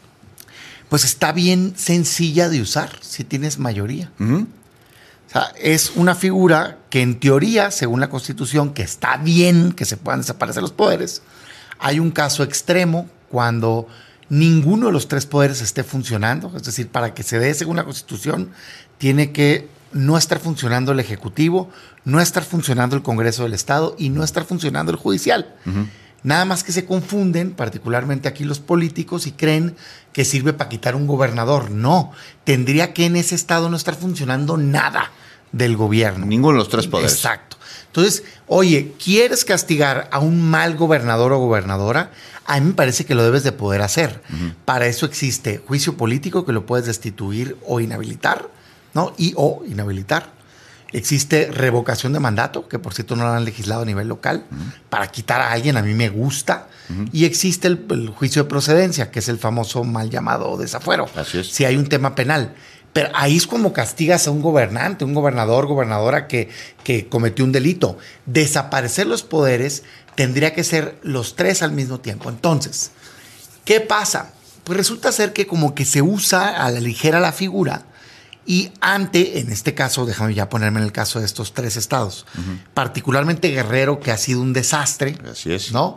pues está bien sencilla de usar si tienes mayoría. Uh-huh. O sea, es una figura que en teoría, según la Constitución, que está bien que se puedan desaparecer los poderes. Hay un caso extremo cuando ninguno de los tres poderes esté funcionando. Es decir, para que se dé según la Constitución, tiene que no estar funcionando el Ejecutivo, no estar funcionando el Congreso del Estado y no estar funcionando el Judicial. Uh-huh. Nada más que se confunden, particularmente aquí los políticos, y creen que sirve para quitar un gobernador. No, tendría que en ese estado no estar funcionando nada del gobierno. Ninguno de los tres poderes. Exacto. Entonces, oye, ¿quieres castigar a un mal gobernador o gobernadora? A mí me parece que lo debes de poder hacer. Uh-huh. Para eso existe juicio político que lo puedes destituir o inhabilitar, ¿no? Y o inhabilitar. Existe revocación de mandato, que por cierto no lo han legislado a nivel local, uh-huh. para quitar a alguien, a mí me gusta. Uh-huh. Y existe el, el juicio de procedencia, que es el famoso mal llamado desafuero. Así es. Si hay un tema penal. Pero ahí es como castigas a un gobernante, un gobernador, gobernadora que, que cometió un delito. Desaparecer los poderes tendría que ser los tres al mismo tiempo. Entonces, ¿qué pasa? Pues resulta ser que como que se usa a la ligera la figura. Y ante, en este caso, déjame ya ponerme en el caso de estos tres estados, uh-huh. particularmente Guerrero, que ha sido un desastre, así es, ¿no?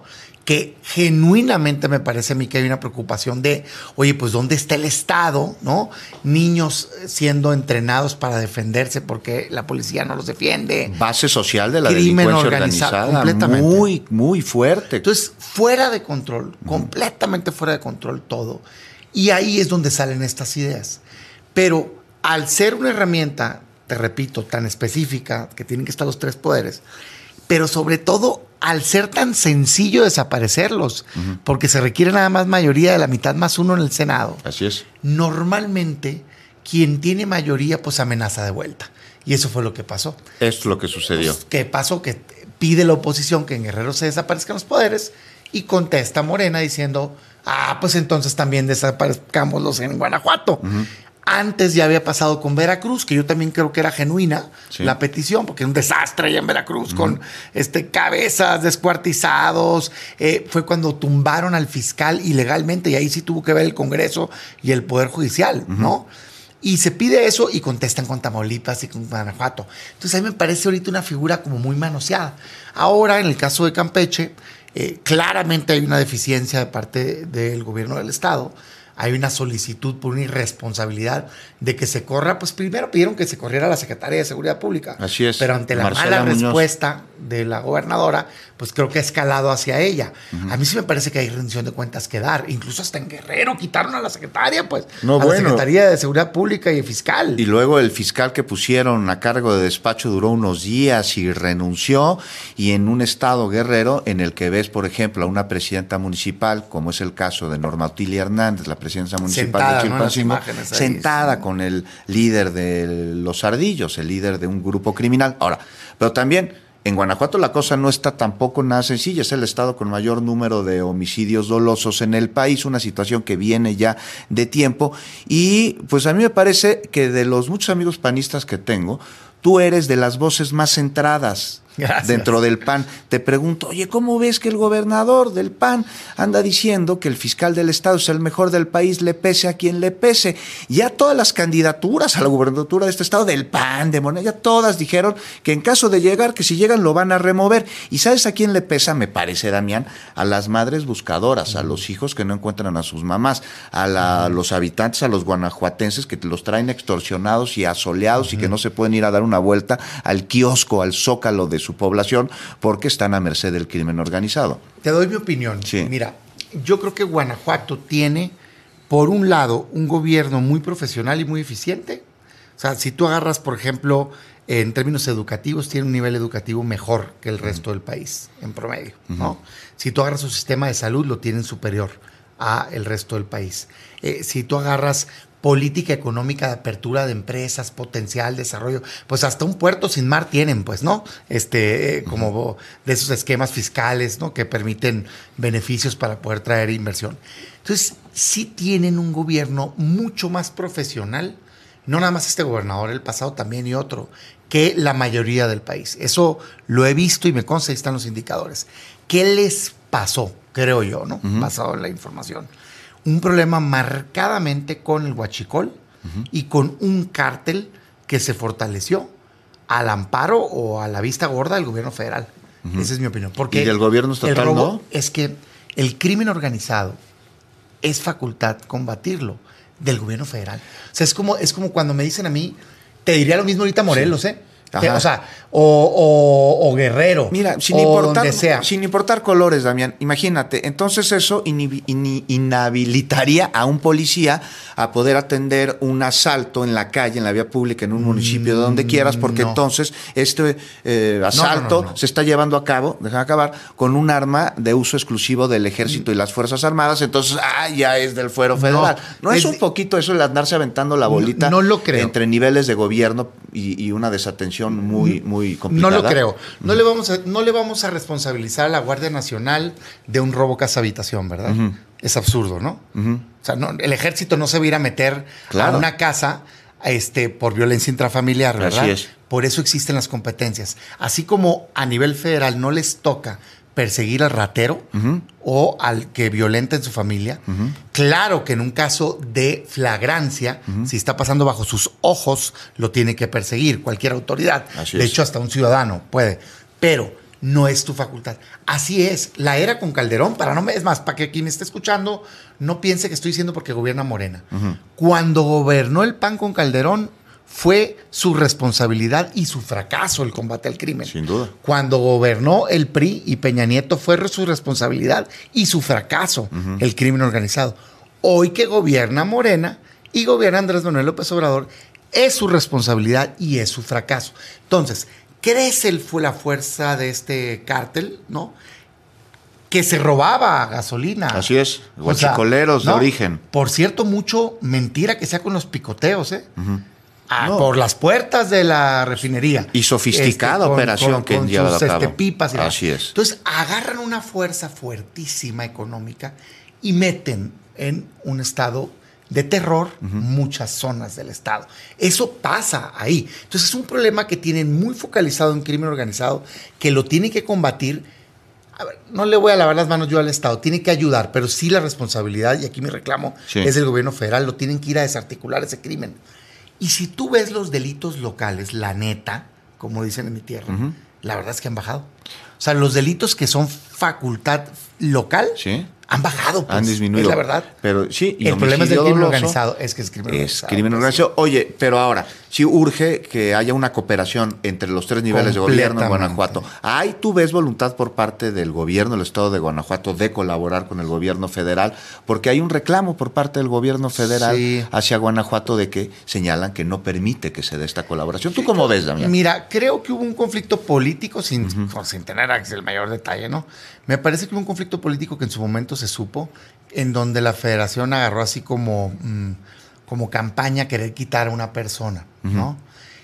que genuinamente me parece a mí que hay una preocupación de, oye, pues ¿dónde está el Estado? ¿No? Niños siendo entrenados para defenderse porque la policía no los defiende. Base social de la Crimen delincuencia organizado, organizada, completamente. muy, muy fuerte. Entonces, fuera de control, uh-huh. completamente fuera de control todo. Y ahí es donde salen estas ideas. Pero al ser una herramienta, te repito, tan específica, que tienen que estar los tres poderes, pero sobre todo al ser tan sencillo desaparecerlos, uh-huh. porque se requiere nada más mayoría de la mitad más uno en el Senado. Así es. Normalmente, quien tiene mayoría, pues amenaza de vuelta. Y eso fue lo que pasó. Esto es lo que sucedió. Pues, ¿qué pasó? Que pide la oposición que en Guerrero se desaparezcan los poderes y contesta Morena diciendo, ah, pues entonces también desaparezcámoslos en Guanajuato. Uh-huh. Antes ya había pasado con Veracruz, que yo también creo que era genuina sí. la petición, porque era un desastre allá en Veracruz uh-huh. con este, cabezas descuartizados. Eh, fue cuando tumbaron al fiscal ilegalmente y ahí sí tuvo que ver el Congreso y el Poder Judicial, uh-huh. ¿no? Y se pide eso y contestan con Tamaulipas y con Guanajuato. Entonces a mí me parece ahorita una figura como muy manoseada. Ahora, en el caso de Campeche, eh, claramente hay una deficiencia de parte del gobierno del Estado. Hay una solicitud por una irresponsabilidad de que se corra, pues primero pidieron que se corriera la Secretaría de Seguridad Pública. Así es. Pero ante la Marcela mala Muñoz. respuesta de la gobernadora, pues creo que ha escalado hacia ella. Uh-huh. A mí sí me parece que hay rendición de cuentas que dar. Incluso hasta en Guerrero quitaron a la secretaria, pues. No, a bueno. la Secretaría de Seguridad Pública y el fiscal. Y luego el fiscal que pusieron a cargo de despacho duró unos días y renunció. Y en un estado, Guerrero, en el que ves, por ejemplo, a una presidenta municipal, como es el caso de Norma Otilia Hernández, la presidencia municipal sentada, de Chilpancingo, ¿no? sentada ahí, con el líder de los Ardillos, el líder de un grupo criminal. Ahora, pero también en Guanajuato la cosa no está tampoco nada sencilla, es el estado con mayor número de homicidios dolosos en el país, una situación que viene ya de tiempo, y pues a mí me parece que de los muchos amigos panistas que tengo, tú eres de las voces más centradas. Gracias. Dentro del P A N. Te pregunto, oye, ¿cómo ves que el gobernador del P A N anda diciendo que el fiscal del Estado es el mejor del país, le pese a quien le pese? Ya todas las candidaturas a la gubernatura de este estado, del P A N, de Morena, ya todas dijeron que en caso de llegar, que si llegan lo van a remover. ¿Y sabes a quién le pesa? Me parece, Damián, a las madres buscadoras, a los hijos que no encuentran a sus mamás, a la, los habitantes, a los guanajuatenses que los traen extorsionados y asoleados uh-huh. y que no se pueden ir a dar una vuelta al kiosco, al zócalo de su población porque están a merced del crimen organizado. Te doy mi opinión. Sí. Mira, yo creo que Guanajuato tiene, por un lado, un gobierno muy profesional y muy eficiente. O sea, si tú agarras, por ejemplo, en términos educativos, tiene un nivel educativo mejor que el resto uh-huh. del país, en promedio, uh-huh. ¿no? Si tú agarras su sistema de salud, lo tienen superior a el resto del país. Eh, si tú agarras política económica de apertura de empresas, potencial, desarrollo, pues hasta un puerto sin mar tienen, pues, ¿no? Este, eh, como de esos esquemas fiscales, ¿no? Que permiten beneficios para poder traer inversión. Entonces, sí tienen un gobierno mucho más profesional, no nada más este gobernador, el pasado también y otro, que la mayoría del país. Eso lo he visto y me consta, ahí están los indicadores. ¿Qué les pasó? Creo yo, ¿no? Uh-huh. Basado en la información. Un problema marcadamente con el huachicol uh-huh. y con un cártel que se fortaleció al amparo o a la vista gorda del gobierno federal. Uh-huh. Esa es mi opinión. Porque ¿y del gobierno estatal el robo no? Es que el crimen organizado es facultad combatirlo del gobierno federal. O sea, es como, es como cuando me dicen a mí, te diría lo mismo ahorita Morelos, sí. ¿eh? Que, o sea, o, o, o Guerrero, mira, sin o importar, donde sea. Sin importar colores, Damián, imagínate, entonces eso inhib, in, inhabilitaría a un policía a poder atender un asalto en la calle, en la vía pública, en un municipio, mm, de donde quieras, porque no. entonces este eh, asalto no, no, no, no. se está llevando a cabo, déjame acabar, con un arma de uso exclusivo del Ejército mm. y las Fuerzas Armadas, entonces, ah, ya es del fuero federal. No, no es, es un poquito eso el andarse aventando la bolita no, no lo creo. entre niveles de gobierno y, y una desatención muy, muy complicada. No lo creo. No, uh-huh. le vamos a, no le vamos a responsabilizar a la Guardia Nacional de un robo casa-habitación, ¿verdad? Uh-huh. Es absurdo, ¿no? Uh-huh. O sea, no, el ejército no se va a ir a meter claro. a una casa este, por violencia intrafamiliar, ¿verdad? Así es. Por eso existen las competencias. Así como a nivel federal no les toca perseguir al ratero uh-huh. o al que violenta en su familia. Uh-huh. Claro que en un caso de flagrancia, uh-huh. si está pasando bajo sus ojos, lo tiene que perseguir cualquier autoridad. Así de es. hecho, hasta un ciudadano puede. Pero no es tu facultad. Así es, la era con Calderón, para no me, es más, para que quien esté escuchando no piense que estoy diciendo porque gobierna Morena. Uh-huh. Cuando gobernó el P A N con Calderón, fue su responsabilidad y su fracaso el combate al crimen. Sin duda. Cuando gobernó el P R I y Peña Nieto, fue su responsabilidad y su fracaso uh-huh. el crimen organizado. Hoy que gobierna Morena y gobierna Andrés Manuel López Obrador, es su responsabilidad y es su fracaso. Entonces, crece el, fue la fuerza de este cártel, ¿no? Que se robaba gasolina. Así es, guachicoleros o sea, ¿no? de origen. Por cierto, mucho mentira que sea con los picoteos, ¿eh? Uh-huh. Ah, no. Por las puertas de la refinería. Y sofisticada este, con, operación con, que con lleva sus, a cabo. Este, pipas y Así es. Entonces, agarran una fuerza fuertísima económica y meten en un estado de terror uh-huh. muchas zonas del estado. Eso pasa ahí. Entonces, es un problema que tienen muy focalizado en crimen organizado, que lo tiene que combatir. A ver, no le voy a lavar las manos yo al Estado, tiene que ayudar, pero sí la responsabilidad, y aquí mi reclamo sí. es del gobierno federal, lo tienen que ir a desarticular ese crimen. Y si tú ves los delitos locales, la neta, como dicen en mi tierra, uh-huh. la verdad es que han bajado. O sea, los delitos que son facultad local ¿Sí? han bajado. Pues, han disminuido. Es la verdad. Pero sí, y el problema es del crimen doloso, organizado. Es que es crimen es organizado. crimen organizado. Oye, pero ahora, sí urge que haya una cooperación entre los tres niveles de gobierno en Guanajuato. ¿Ahí tú ves voluntad por parte del gobierno del estado de Guanajuato de colaborar con el gobierno federal? Porque hay un reclamo por parte del gobierno federal sí. hacia Guanajuato de que señalan que no permite que se dé esta colaboración. ¿Tú cómo ves, Damián? Mira, creo que hubo un conflicto político, sin, uh-huh. sin tener el mayor detalle, ¿no? Me parece que hubo un conflicto político que en su momento se supo, en donde la federación agarró así como... Mmm, como campaña a querer quitar a una persona, uh-huh. ¿no?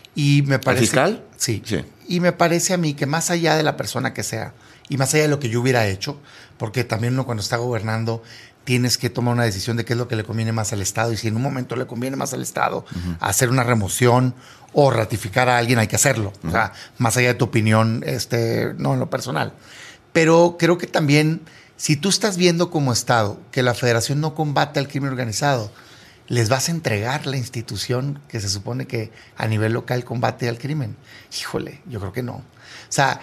Y me parece... ¿El fiscal? Sí. sí. Y me parece a mí que más allá de la persona que sea, y más allá de lo que yo hubiera hecho, porque también uno cuando está gobernando tienes que tomar una decisión de qué es lo que le conviene más al Estado, y si en un momento le conviene más al Estado uh-huh. hacer una remoción o ratificar a alguien, hay que hacerlo. Uh-huh. O sea, más allá de tu opinión, este, no en lo personal. Pero creo que también, si tú estás viendo como Estado que la federación no combate al crimen organizado, ¿les vas a entregar la institución que se supone que a nivel local combate al crimen? Híjole, yo creo que no. O sea,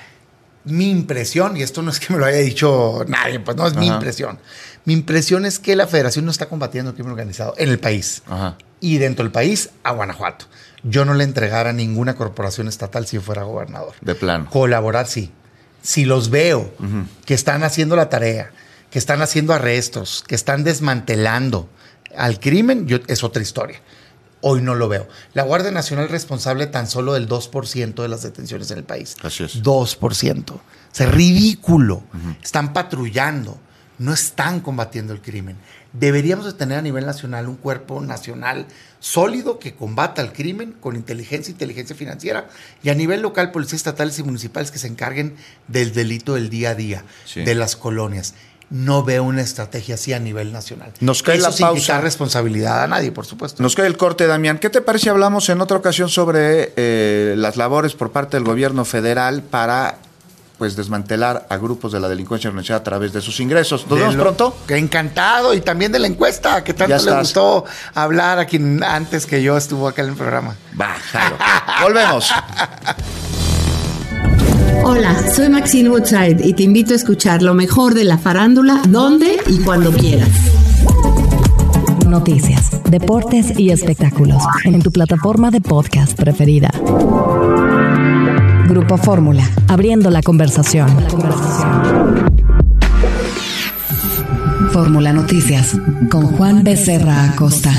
mi impresión, y esto no es que me lo haya dicho nadie, pues no, es Ajá. mi impresión. Mi impresión es que la federación no está combatiendo el crimen organizado en el país. Ajá. Y dentro del país, a Guanajuato. Yo no le entregara a ninguna corporación estatal si yo fuera gobernador. De plano. Colaborar, sí. Si los veo uh-huh. que están haciendo la tarea, que están haciendo arrestos, que están desmantelando al crimen, yo, es otra historia. Hoy no lo veo. La Guardia Nacional es responsable tan solo del dos por ciento de las detenciones en el país. Así es. dos por ciento. O sea, es ridículo. Uh-huh. Están patrullando, no están combatiendo el crimen. Deberíamos de tener a nivel nacional un cuerpo nacional sólido que combata el crimen con inteligencia, inteligencia financiera, y a nivel local, policías estatales y municipales que se encarguen del delito del día a día, sí. de las colonias. No veo una estrategia así a nivel nacional. Nos cae Eso la sin pausa. quitar responsabilidad a nadie, por supuesto. Nos cae el corte, Damián. ¿Qué te parece si hablamos en otra ocasión sobre eh, las labores por parte del gobierno federal para pues desmantelar a grupos de la delincuencia organizada a través de sus ingresos? ¿Nos vemos pronto? Encantado. Y también de la encuesta, que tanto le gustó hablar a quien antes que yo estuvo acá en el programa. Bájalo. Volvemos. Hola, soy Maxine Woodside y te invito a escuchar lo mejor de la farándula, donde y cuando quieras. Noticias, deportes y espectáculos en tu plataforma de podcast preferida. Grupo Fórmula, abriendo la conversación. La conversación. Fórmula Noticias, con Juan Becerra Acosta.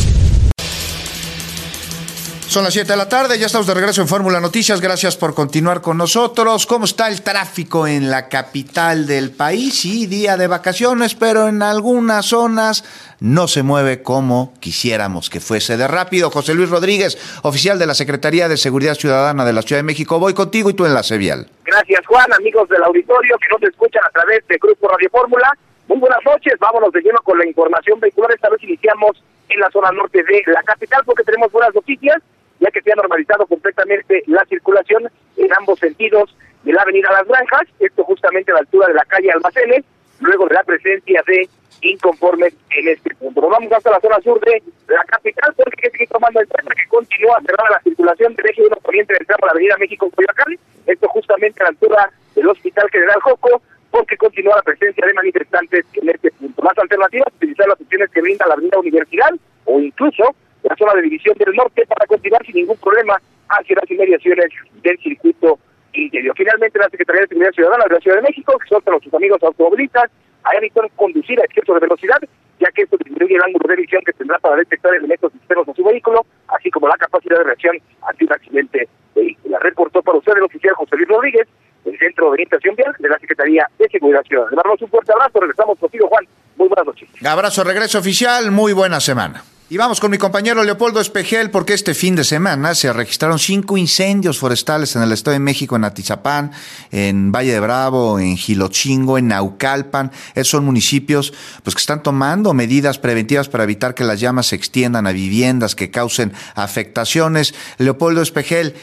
Son las siete de la tarde, ya estamos de regreso en Fórmula Noticias. Gracias por continuar con nosotros. ¿Cómo está el tráfico en la capital del país? Sí, día de vacaciones, pero en algunas zonas no se mueve como quisiéramos que fuese de rápido. José Luis Rodríguez, oficial de la Secretaría de Seguridad Ciudadana de la Ciudad de México. Voy contigo y tú enlace vial. Gracias, Juan. Amigos del auditorio que nos escuchan a través de Grupo Radio Fórmula, muy buenas noches. Vámonos de lleno con la información vehicular. Esta vez iniciamos en la zona norte de la capital porque tenemos buenas noticias, ya que se ha normalizado completamente la circulación en ambos sentidos de la avenida Las Granjas, esto justamente a la altura de la calle Almacenes, luego de la presencia de inconformes en este punto. Nos vamos hasta la zona sur de la capital porque hay que seguir tomando en cuenta que continúa cerrada la circulación del eje uno poniente del tramo de la avenida México-Coyoacán, esto justamente a la altura del Hospital General Joco, porque continúa la presencia de manifestantes en este punto. Más alternativas, utilizar las opciones que brinda la avenida Universidad o incluso la zona de División del Norte para continuar sin ningún problema hacia las inmediaciones del circuito interior. Finalmente, la Secretaría de Seguridad Ciudadana de la Ciudad de México exhorta a sus amigos automovilistas a evitar conducir a exceso de velocidad, ya que esto disminuye el ángulo de visión que tendrá para detectar elementos externos a su vehículo, así como la capacidad de reacción ante un accidente vehicular. Reportó para usted el oficial José Luis Rodríguez, del Centro de Orientación Vial de la Secretaría de Seguridad Ciudadana. Le damos un fuerte abrazo, regresamos contigo, Juan. Muy buenas noches. Abrazo, regreso oficial, muy buena semana. Y vamos con mi compañero Leopoldo Espejel, porque este fin de semana se registraron cinco incendios forestales en el Estado de México, en Atizapán, en Valle de Bravo, en Jilotzingo, en Naucalpan. Esos son municipios pues que están tomando medidas preventivas para evitar que las llamas se extiendan a viviendas, que causen afectaciones. Leopoldo Espejel,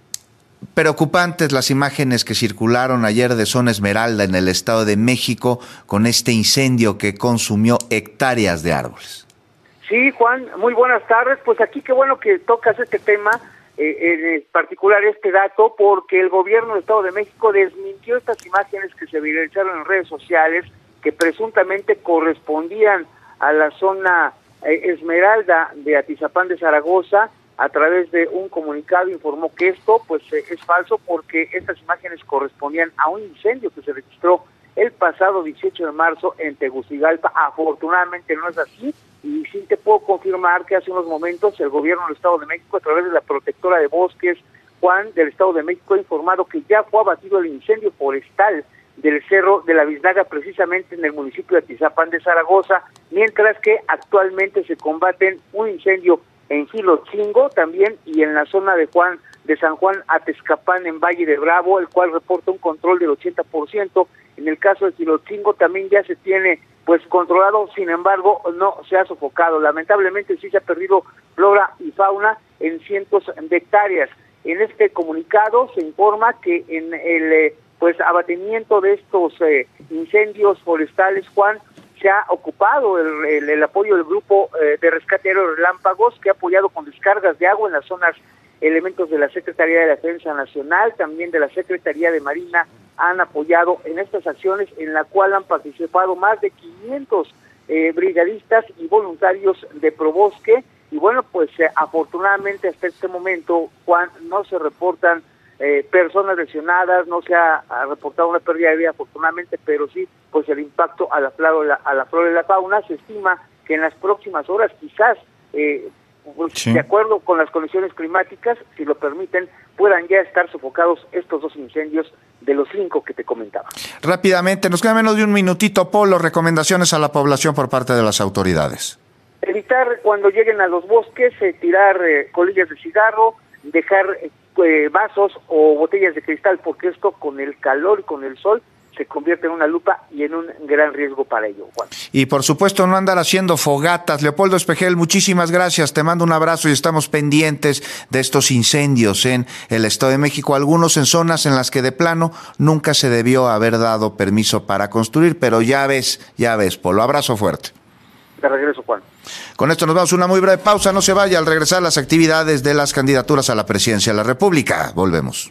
preocupantes las imágenes que circularon ayer de Zona Esmeralda en el Estado de México con este incendio que consumió hectáreas de árboles. Sí, Juan, muy buenas tardes. Pues aquí qué bueno que tocas este tema, eh, en particular este dato, porque el gobierno del Estado de México desmintió estas imágenes que se viralizaron en redes sociales, que presuntamente correspondían a la zona eh, Esmeralda de Atizapán de Zaragoza. A través de un comunicado informó que esto pues eh, es falso, porque estas imágenes correspondían a un incendio que se registró el pasado dieciocho de marzo en Tegucigalpa. Afortunadamente no es así, y sí te puedo confirmar que hace unos momentos el gobierno del Estado de México, a través de la Protectora de Bosques, Juan, del Estado de México, ha informado que ya fue abatido el incendio forestal del Cerro de la Biznaga, precisamente en el municipio de Atizapán de Zaragoza, mientras que actualmente se combaten un incendio en Jilotzingo también y en la zona de Juan de San Juan Atezcapán en Valle de Bravo, el cual reporta un control del ochenta por ciento. En el caso de Jilotzingo también ya se tiene pues controlado, sin embargo no se ha sofocado. Lamentablemente sí se ha perdido flora y fauna en cientos de hectáreas. En este comunicado se informa que en el eh, pues abatimiento de estos eh, incendios forestales, Juan, se ha ocupado el, el, el apoyo del grupo eh, de rescate aéreo Relámpagos, que ha apoyado con descargas de agua en las zonas, elementos de la Secretaría de Defensa Nacional, también de la Secretaría de Marina, han apoyado en estas acciones, en la cual han participado más de quinientos eh, brigadistas y voluntarios de Probosque. Y bueno, pues eh, afortunadamente hasta este momento, Juan, no se reportan eh, personas lesionadas, no se ha, ha reportado una pérdida de vida afortunadamente, pero sí pues el impacto a la flora, a la flora y la fauna. Se estima que en las próximas horas, quizás eh, pues, sí. de acuerdo con las condiciones climáticas, si lo permiten, puedan ya estar sofocados estos dos incendios de los cinco que te comentaba. Rápidamente, nos queda menos de un minutito, Polo, recomendaciones a la población por parte de las autoridades. Evitar cuando lleguen a los bosques, eh, tirar eh, colillas de cigarro, dejar eh, vasos o botellas de cristal, porque esto con el calor y con el sol se convierte en una lupa y en un gran riesgo para ello, Juan. Y por supuesto no andar haciendo fogatas. Leopoldo Espejel, muchísimas gracias, te mando un abrazo y estamos pendientes de estos incendios en el Estado de México, algunos en zonas en las que de plano nunca se debió haber dado permiso para construir, pero ya ves, ya ves, Polo, abrazo fuerte. De regreso, Juan. Con esto nos vamos a una muy breve pausa, no se vaya. Al regresar las actividades de las candidaturas a la presidencia de la República, volvemos.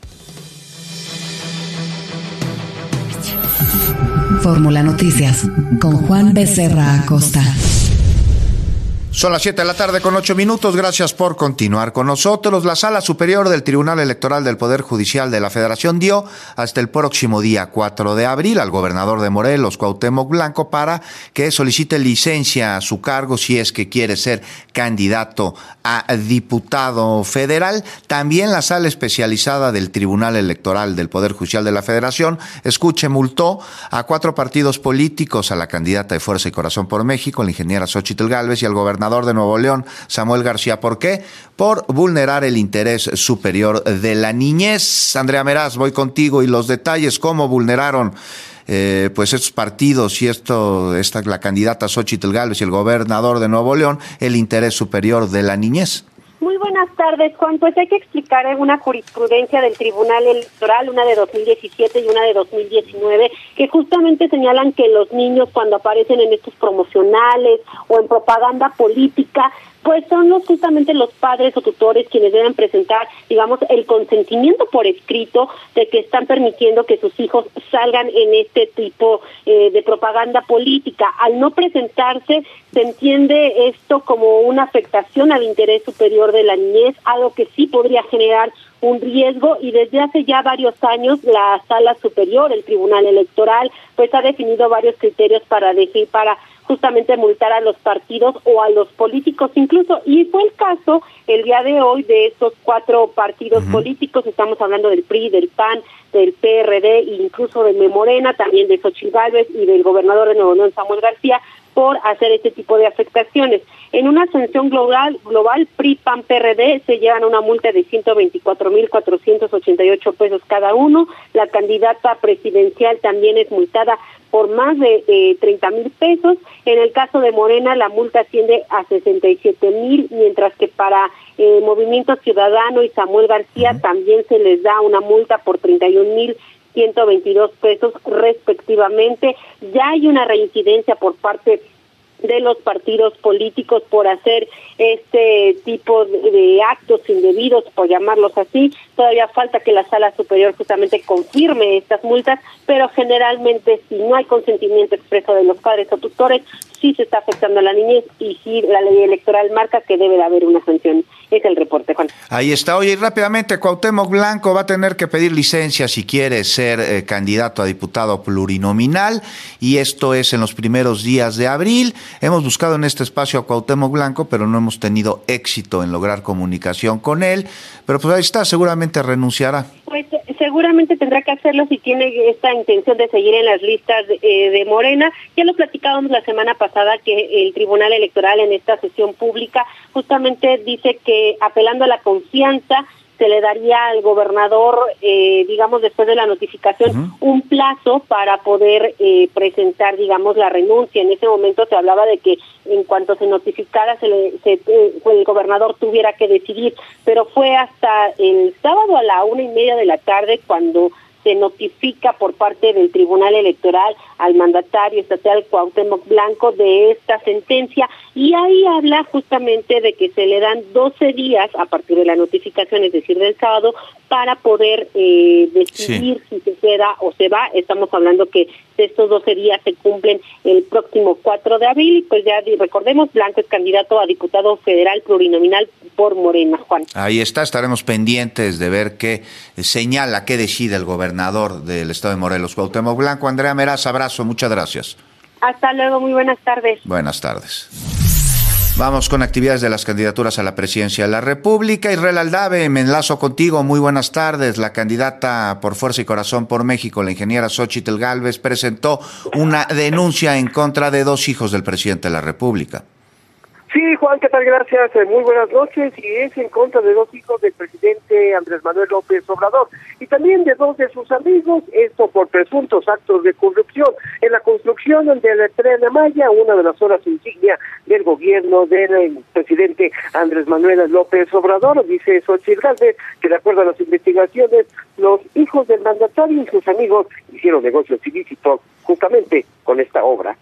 Fórmula Noticias con Juan Becerra Acosta. Son las siete de la tarde con ocho minutos. Gracias por continuar con nosotros. La Sala Superior del Tribunal Electoral del Poder Judicial de la Federación dio hasta el próximo día cuatro de abril al gobernador de Morelos, Cuauhtémoc Blanco, para que solicite licencia a su cargo si es que quiere ser candidato a diputado federal. También la Sala Especializada del Tribunal Electoral del Poder Judicial de la Federación, escuche, multó a cuatro partidos políticos, a la candidata de Fuerza y Corazón por México, la ingeniera Xóchitl Gálvez, y al gobernador de Nuevo León, Samuel García. ¿Por qué? Por vulnerar el interés superior de la niñez. Andrea Meraz, voy contigo y los detalles, cómo vulneraron eh, pues estos partidos y esto, esta, la candidata Xóchitl Gálvez y el gobernador de Nuevo León, el interés superior de la niñez. Muy buenas buenas tardes, Juan. Pues hay que explicar una jurisprudencia del Tribunal Electoral, una de dos mil diecisiete y una de dos mil diecinueve, que justamente señalan que los niños cuando aparecen en estos promocionales o en propaganda política, pues son los justamente los padres o tutores quienes deben presentar, digamos, el consentimiento por escrito de que están permitiendo que sus hijos salgan en este tipo eh, de propaganda política. Al no presentarse, se entiende esto como una afectación al interés superior de la niñez, algo que sí podría generar un riesgo, y desde hace ya varios años la Sala Superior, el Tribunal Electoral, pues ha definido varios criterios para decir, para justamente multar a los partidos o a los políticos incluso, y fue el caso el día de hoy de estos cuatro partidos uh-huh. políticos. Estamos hablando del P R I, del P A N, del P R D e incluso de Morena, también de Xochitl Gálvez y del gobernador de Nuevo León, Samuel García, por hacer este tipo de afectaciones. En una sanción global, global P R I, P A N, P R D se llevan una multa de ciento veinticuatro mil cuatrocientos ochenta y ocho pesos cada uno. La candidata presidencial también es multada por más de eh, treinta mil pesos. En el caso de Morena, la multa asciende a sesenta y siete mil, mientras que para eh, Movimiento Ciudadano y Samuel García uh-huh. también se les da una multa por treinta y un mil ciento veintidós pesos respectivamente. Ya hay una reincidencia por parte de los partidos políticos por hacer este tipo de actos indebidos, por llamarlos así. Todavía falta que la Sala Superior justamente confirme estas multas, pero generalmente si no hay consentimiento expreso de los padres o tutores, sí se está afectando a la niñez y sí la ley electoral marca que debe de haber una sanción. Es el reporte, Juan. Ahí está. Oye, y rápidamente, Cuauhtémoc Blanco va a tener que pedir licencia si quiere ser eh, candidato a diputado plurinominal, y esto es en los primeros días de abril. Hemos buscado en este espacio a Cuauhtémoc Blanco, pero no hemos tenido éxito en lograr comunicación con él, pero pues ahí está, seguramente renunciará. Pues seguramente tendrá que hacerlo si tiene esta intención de seguir en las listas de, eh, de Morena. Ya lo platicábamos la semana pasada que el Tribunal Electoral en esta sesión pública justamente dice que apelando a la confianza se le daría al gobernador, eh, digamos, después de la notificación, uh-huh. un plazo para poder eh, presentar, digamos, la renuncia. En ese momento se hablaba de que en cuanto se notificara, se le, se, eh, el gobernador tuviera que decidir, pero fue hasta el sábado a la una y media de la tarde cuando se notifica por parte del Tribunal Electoral al mandatario estatal Cuauhtémoc Blanco de esta sentencia, y ahí habla justamente de que se le dan doce días a partir de la notificación, es decir, del sábado, para poder eh, decidir sí. si se queda o se va. Estamos hablando que estos doce días se cumplen el próximo cuatro de abril, y pues ya recordemos, Blanco es candidato a diputado federal plurinominal por Morena, Juan. Ahí está, estaremos pendientes de ver qué señala, qué decide el gobernador del estado de Morelos, Cuauhtémoc Blanco. Andrea Meraz, abrazo, muchas gracias. Hasta luego, muy buenas tardes. Buenas tardes. Vamos con actividades de las candidaturas a la presidencia de la República. Israel Aldave, me enlazo contigo. Muy buenas tardes. La candidata por Fuerza y Corazón por México, la ingeniera Xochitl Gálvez, presentó una denuncia en contra de dos hijos del presidente de la República. Sí, Juan, ¿qué tal? Gracias. Eh, muy buenas noches. Y es en contra de dos hijos del presidente Andrés Manuel López Obrador y también de dos de sus amigos, esto por presuntos actos de corrupción en la construcción del Tren Maya, una de las obras insignia del gobierno del presidente Andrés Manuel López Obrador. Dice Xochitl Gálvez que de acuerdo a las investigaciones, los hijos del mandatario y sus amigos hicieron negocios ilícitos justamente con esta obra.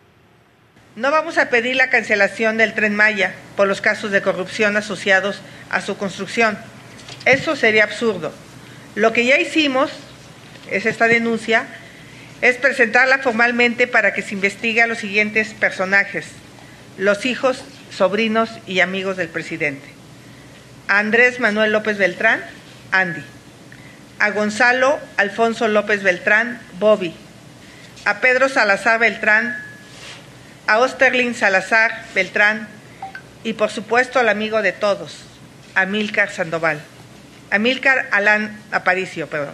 No vamos a pedir la cancelación del Tren Maya por los casos de corrupción asociados a su construcción. Eso sería absurdo. Lo que ya hicimos, es esta denuncia, es presentarla formalmente para que se investigue a los siguientes personajes: los hijos, sobrinos y amigos del presidente. A Andrés Manuel López Beltrán, Andy. A Gonzalo Alfonso López Beltrán, Bobby. A Pedro Salazar Beltrán, a Osterlin Salazar Beltrán y por supuesto al amigo de todos, Amílcar Sandoval, Amílcar Alán Aparicio, perdón.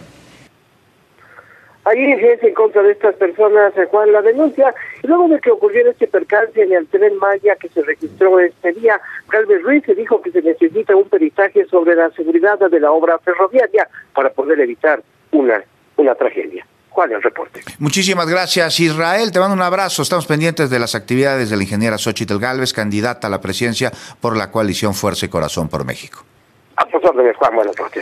Ahí es en contra de estas personas, Juan, la denuncia, y luego de que ocurriera este percance en el Tren Maya que se registró este día, Gálvez Ruiz se dijo que se necesita un peritaje sobre la seguridad de la obra ferroviaria para poder evitar una, una tragedia. Juan, el reporte. Muchísimas gracias, Israel. Te mando un abrazo. Estamos pendientes de las actividades de la ingeniera Xochitl Gálvez, candidata a la presidencia por la coalición Fuerza y Corazón por México. A tus órdenes, Juan, buenas noches.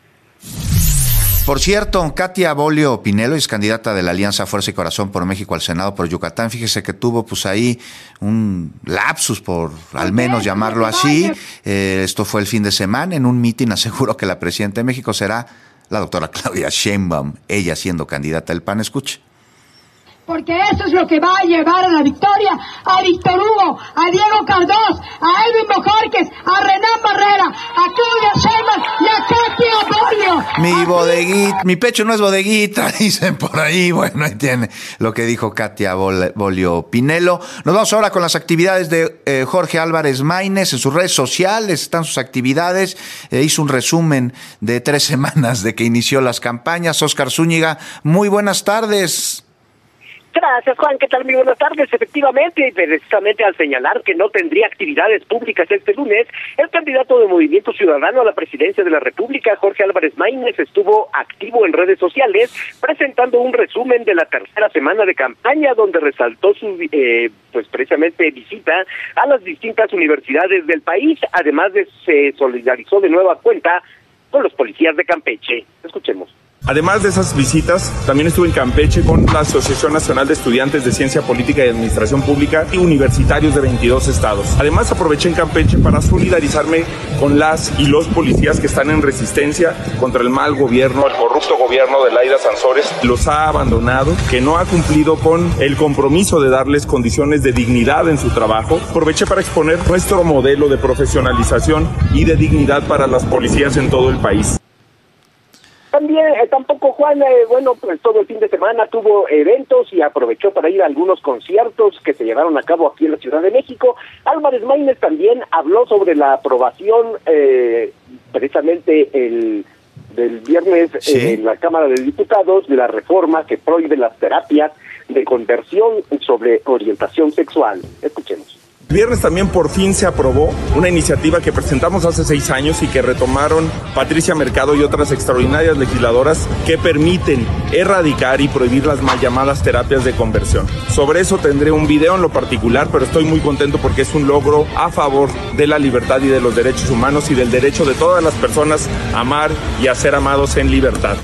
Por cierto, Katia Bolio Pinelo es candidata de la Alianza Fuerza y Corazón por México al Senado por Yucatán. Fíjese que tuvo pues ahí un lapsus, por al menos llamarlo así. Eh, esto fue el fin de semana. En un mitin aseguró que la presidenta de México será la doctora Claudia Sheinbaum, ella siendo candidata del P A N. Escuche. Porque eso es lo que va a llevar a la victoria a Víctor Hugo, a Diego Cardós, a Edwin Bojorquez, a Renán Barrera, a Claudia Sheinbaum y a Katia Bolio. Mi bodeguita, mi pecho no es bodeguita, dicen por ahí. Bueno, ahí tiene lo que dijo Katia Bol- Bolio Pinelo. Nos vamos ahora con las actividades de eh, Jorge Álvarez Maínez. En sus redes sociales están sus actividades. Eh, hizo un resumen de tres semanas de que inició las campañas. Óscar Zúñiga, muy buenas tardes. Gracias, Juan. ¿Qué tal? Muy buenas tardes. Efectivamente, precisamente al señalar que no tendría actividades públicas este lunes, el candidato de Movimiento Ciudadano a la presidencia de la República, Jorge Álvarez Maínez, estuvo activo en redes sociales presentando un resumen de la tercera semana de campaña, donde resaltó su, eh, pues precisamente visita a las distintas universidades del país. Además de se solidarizó de nueva cuenta con los policías de Campeche. Escuchemos. Además de esas visitas, también estuve en Campeche con la Asociación Nacional de Estudiantes de Ciencia Política y Administración Pública y universitarios de veintidós estados. Además, aproveché en Campeche para solidarizarme con las y los policías que están en resistencia contra el mal gobierno, el corrupto gobierno de Laida Sansores. Los ha abandonado, que no ha cumplido con el compromiso de darles condiciones de dignidad en su trabajo. Aproveché para exponer nuestro modelo de profesionalización y de dignidad para las policías en todo el país. También, eh, tampoco Juan, eh, bueno, pues todo el fin de semana tuvo eventos y aprovechó para ir a algunos conciertos que se llevaron a cabo aquí en la Ciudad de México. Álvarez Maínez también habló sobre la aprobación, eh, precisamente el del viernes ¿Sí? eh, en la Cámara de Diputados, de la reforma que prohíbe las terapias de conversión sobre orientación sexual. Escuchemos. El viernes también por fin se aprobó una iniciativa que presentamos hace seis años y que retomaron Patricia Mercado y otras extraordinarias legisladoras que permiten erradicar y prohibir las mal llamadas terapias de conversión. Sobre eso tendré un video en lo particular, pero estoy muy contento porque es un logro a favor de la libertad y de los derechos humanos y del derecho de todas las personas a amar y a ser amados en libertad.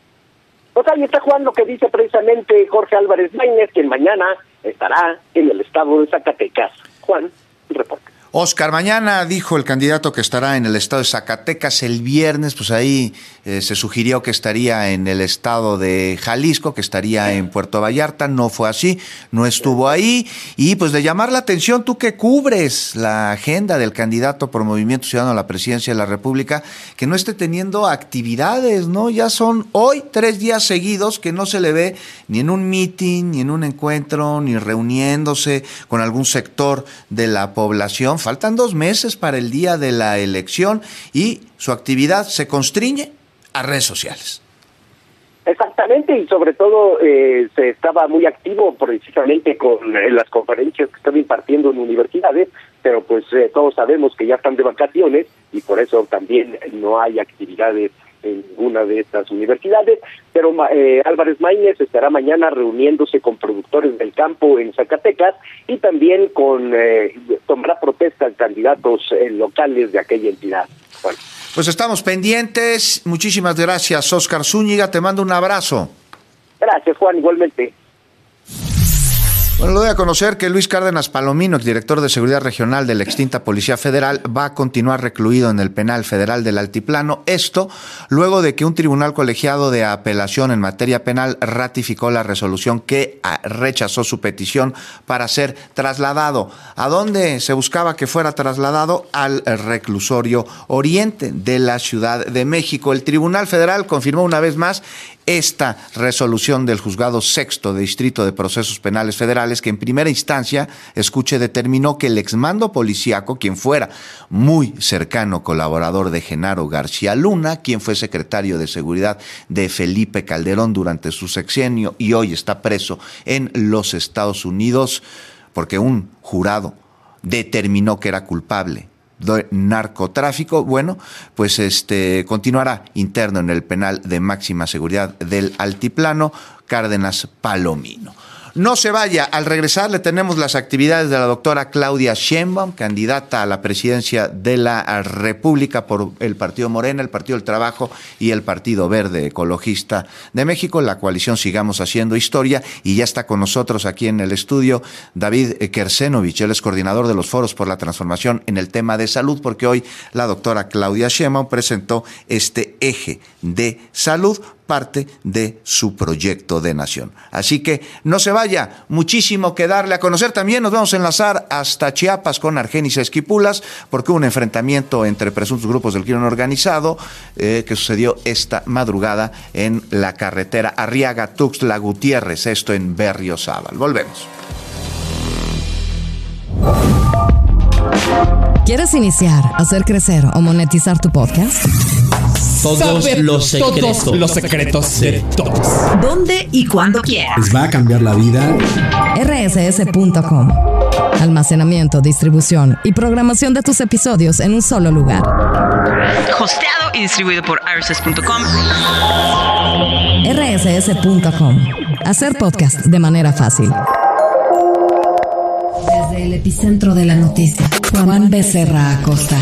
Pues ahí está, Juan, lo que dice precisamente Jorge Álvarez Maínez, quien mañana estará en el estado de Zacatecas. Juan, un reporte. Óscar, mañana dijo el candidato que estará en el estado de Zacatecas. El viernes, pues ahí eh, se sugirió que estaría en el estado de Jalisco, que estaría en Puerto Vallarta. No fue así, no estuvo ahí. Y pues de llamar la atención, tú que cubres la agenda del candidato por Movimiento Ciudadano a la presidencia de la República, que no esté teniendo actividades, ¿no? Ya son hoy tres días seguidos que no se le ve ni en un meeting, ni en un encuentro, ni reuniéndose con algún sector de la población. Faltan dos meses para el día de la elección y su actividad se constriñe a redes sociales. Exactamente, y sobre todo eh, se estaba muy activo precisamente con eh, las conferencias que estaba impartiendo en universidades, pero pues eh, todos sabemos que ya están de vacaciones y por eso también no hay actividades en ninguna de estas universidades, pero eh, Álvarez Maínez estará mañana reuniéndose con productores del campo en Zacatecas y también con eh, tomará protesta a candidatos eh, locales de aquella entidad. Bueno. Pues estamos pendientes. Muchísimas gracias, Óscar Zúñiga. Te mando un abrazo. Gracias, Juan, igualmente. Bueno, lo doy a conocer que Luis Cárdenas Palomino, exdirector de Seguridad Regional de la extinta Policía Federal, va a continuar recluido en el Penal Federal del Altiplano. Esto luego de que un tribunal colegiado de apelación en materia penal ratificó la resolución que rechazó su petición para ser trasladado. ¿A dónde se buscaba que fuera trasladado? Al reclusorio oriente de la Ciudad de México. El Tribunal Federal confirmó una vez más esta resolución del Juzgado Sexto de Distrito de Procesos Penales Federales, que en primera instancia, escuche, determinó que el exmando policíaco, quien fuera muy cercano colaborador de Genaro García Luna, quien fue secretario de Seguridad de Felipe Calderón durante su sexenio y hoy está preso en los Estados Unidos porque un jurado determinó que era culpable de narcotráfico, bueno, pues este continuará interno en el penal de máxima seguridad del Altiplano, Cárdenas Palomino. no se vaya. Al regresar le tenemos las actividades de la doctora Claudia Sheinbaum, candidata a la presidencia de la República por el Partido Morena, el Partido del Trabajo y el Partido Verde Ecologista de México, la coalición Sigamos Haciendo Historia, y ya está con nosotros aquí en el estudio David Kersenovich, él es coordinador de los foros por la transformación en el tema de salud, porque hoy la doctora Claudia Sheinbaum presentó este eje de salud, parte de su proyecto de nación. Así que no se vaya, muchísimo que darle a conocer. También nos vamos a enlazar hasta Chiapas con Argenis Esquipulas, porque hubo un enfrentamiento entre presuntos grupos del crimen organizado eh, que sucedió esta madrugada en la carretera Arriaga-Tuxtla Gutiérrez, esto en Berriozábal. Volvemos. ¿Quieres iniciar, hacer crecer o monetizar tu podcast? Todos Saber los secretos. todos los secretos de todos. ¿Dónde y cuándo quieras? Les va a cambiar la vida. R S S punto com. Almacenamiento, distribución y programación de tus episodios en un solo lugar. Hosteado y distribuido por R S S punto com. R S S punto com. Hacer podcast de manera fácil. Desde el epicentro de la noticia, Juan Becerra Acosta.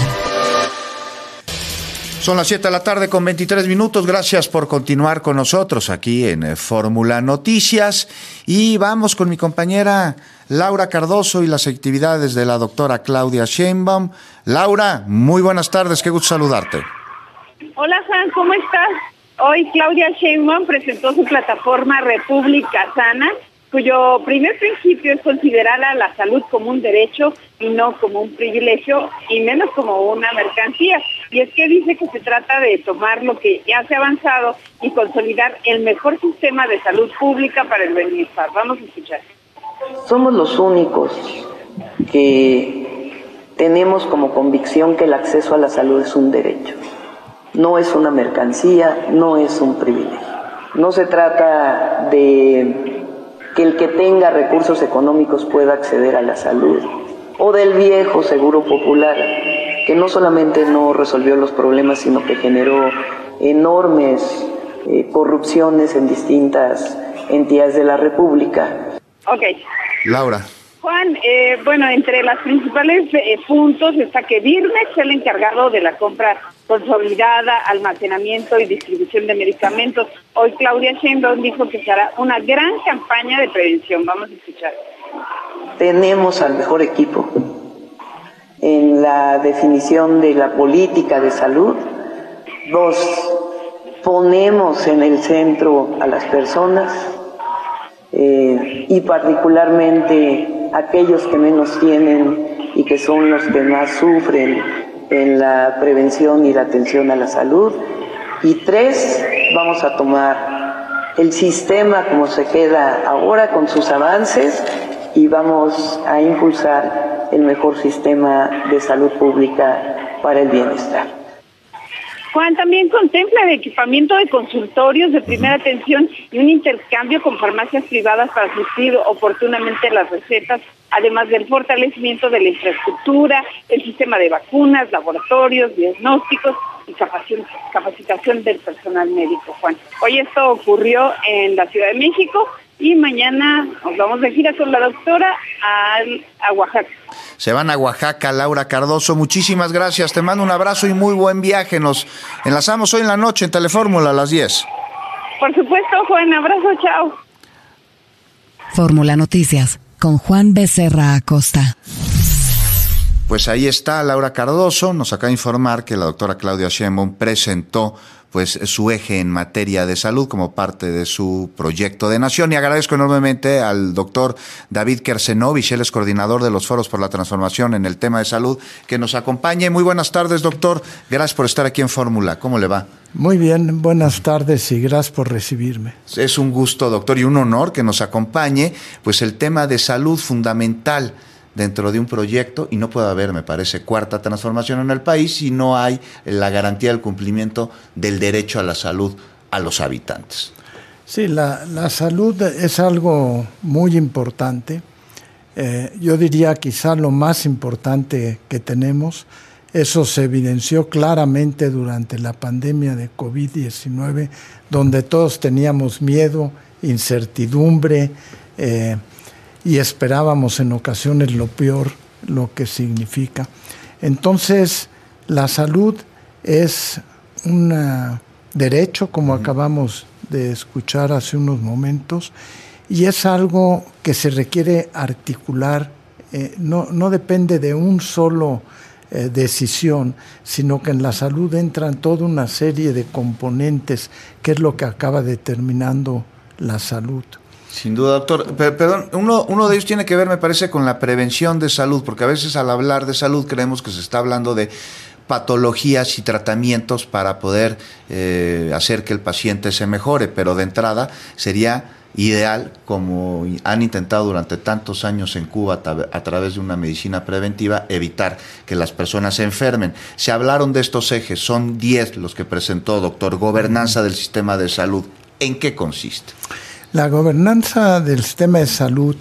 Son las siete de la tarde con veintitrés minutos. Gracias por continuar con nosotros aquí en eh, Fórmula Noticias. Y vamos con mi compañera Laura Cardoso y las actividades de la doctora Claudia Sheinbaum. Laura, muy buenas tardes, qué gusto saludarte. Hola Juan, ¿cómo estás? Hoy Claudia Sheinbaum presentó su plataforma República Sana, cuyo primer principio es considerar a la salud como un derecho y no como un privilegio y menos como una mercancía. Y es que dice que se trata de tomar lo que ya se ha avanzado y consolidar el mejor sistema de salud pública para el bienestar. Vamos a escuchar. Somos los únicos que tenemos como convicción que el acceso a la salud es un derecho. No es una mercancía, no es un privilegio. No se trata de que el que tenga recursos económicos pueda acceder a la salud, o del viejo seguro popular, que no solamente no resolvió los problemas, sino que generó enormes eh, corrupciones en distintas entidades de la República. Ok. Laura. Juan, eh, bueno, entre los principales eh, puntos está que Birmex es el encargado de la compra consolidada, almacenamiento y distribución de medicamentos. Hoy Claudia Sheinbaum dijo que se hará una gran campaña de prevención. Vamos a escuchar. Tenemos al mejor equipo en la definición de la política de salud. Dos, ponemos en el centro a las personas eh, y particularmente aquellos que menos tienen y que son los que más sufren en la prevención y la atención a la salud. Y tres, vamos a tomar el sistema como se queda ahora con sus avances y vamos a impulsar el mejor sistema de salud pública para el bienestar. Juan, también contempla el equipamiento de consultorios de primera atención y un intercambio con farmacias privadas para asistir oportunamente las recetas, además del fortalecimiento de la infraestructura, el sistema de vacunas, laboratorios, diagnósticos y capacitación del personal médico, Juan. Hoy esto ocurrió en la Ciudad de México y mañana nos vamos de gira con la doctora a, a Oaxaca. Se van a Oaxaca, Laura Cardoso. Muchísimas gracias. Te mando un abrazo y muy buen viaje. Nos enlazamos hoy en la noche en Telefórmula a las diez. Por supuesto, Juan. Abrazo, chao. Fórmula Noticias con Juan Becerra Acosta. Pues ahí está Laura Cardoso. Nos acaba de informar que la doctora Claudia Sheinbaum presentó pues su eje en materia de salud como parte de su proyecto de nación. Y agradezco enormemente al doctor David Kersenovich, él es coordinador de los foros por la transformación en el tema de salud, que nos acompañe. Muy buenas tardes, doctor. Gracias por estar aquí en Fórmula. ¿Cómo le va? Muy bien, buenas tardes y gracias por recibirme. Es un gusto, doctor, y un honor que nos acompañe, pues el tema de salud fundamental dentro de un proyecto, y no puede haber, me parece, cuarta transformación en el país si no hay la garantía del cumplimiento del derecho a la salud a los habitantes. Sí, la, la salud es algo muy importante. Eh, yo diría quizá lo más importante que tenemos. Eso se evidenció claramente durante la pandemia de covid diecinueve, donde todos teníamos miedo, incertidumbre, eh, y esperábamos en ocasiones lo peor, lo que significa. Entonces, la salud es un derecho, como acabamos de escuchar hace unos momentos, y es algo que se requiere articular, eh, no, no depende de un solo eh, decisión, sino que en la salud entran toda una serie de componentes, que es lo que acaba determinando la salud. Sin duda, doctor. Pero, perdón, uno, uno de ellos tiene que ver, me parece, con la prevención de salud, porque a veces al hablar de salud creemos que se está hablando de patologías y tratamientos para poder eh, hacer que el paciente se mejore, pero de entrada sería ideal, como han intentado durante tantos años en Cuba a través de una medicina preventiva, evitar que las personas se enfermen. Se hablaron de estos ejes, son diez los que presentó, doctor. Gobernanza del sistema de salud, ¿en qué consiste? La gobernanza del sistema de salud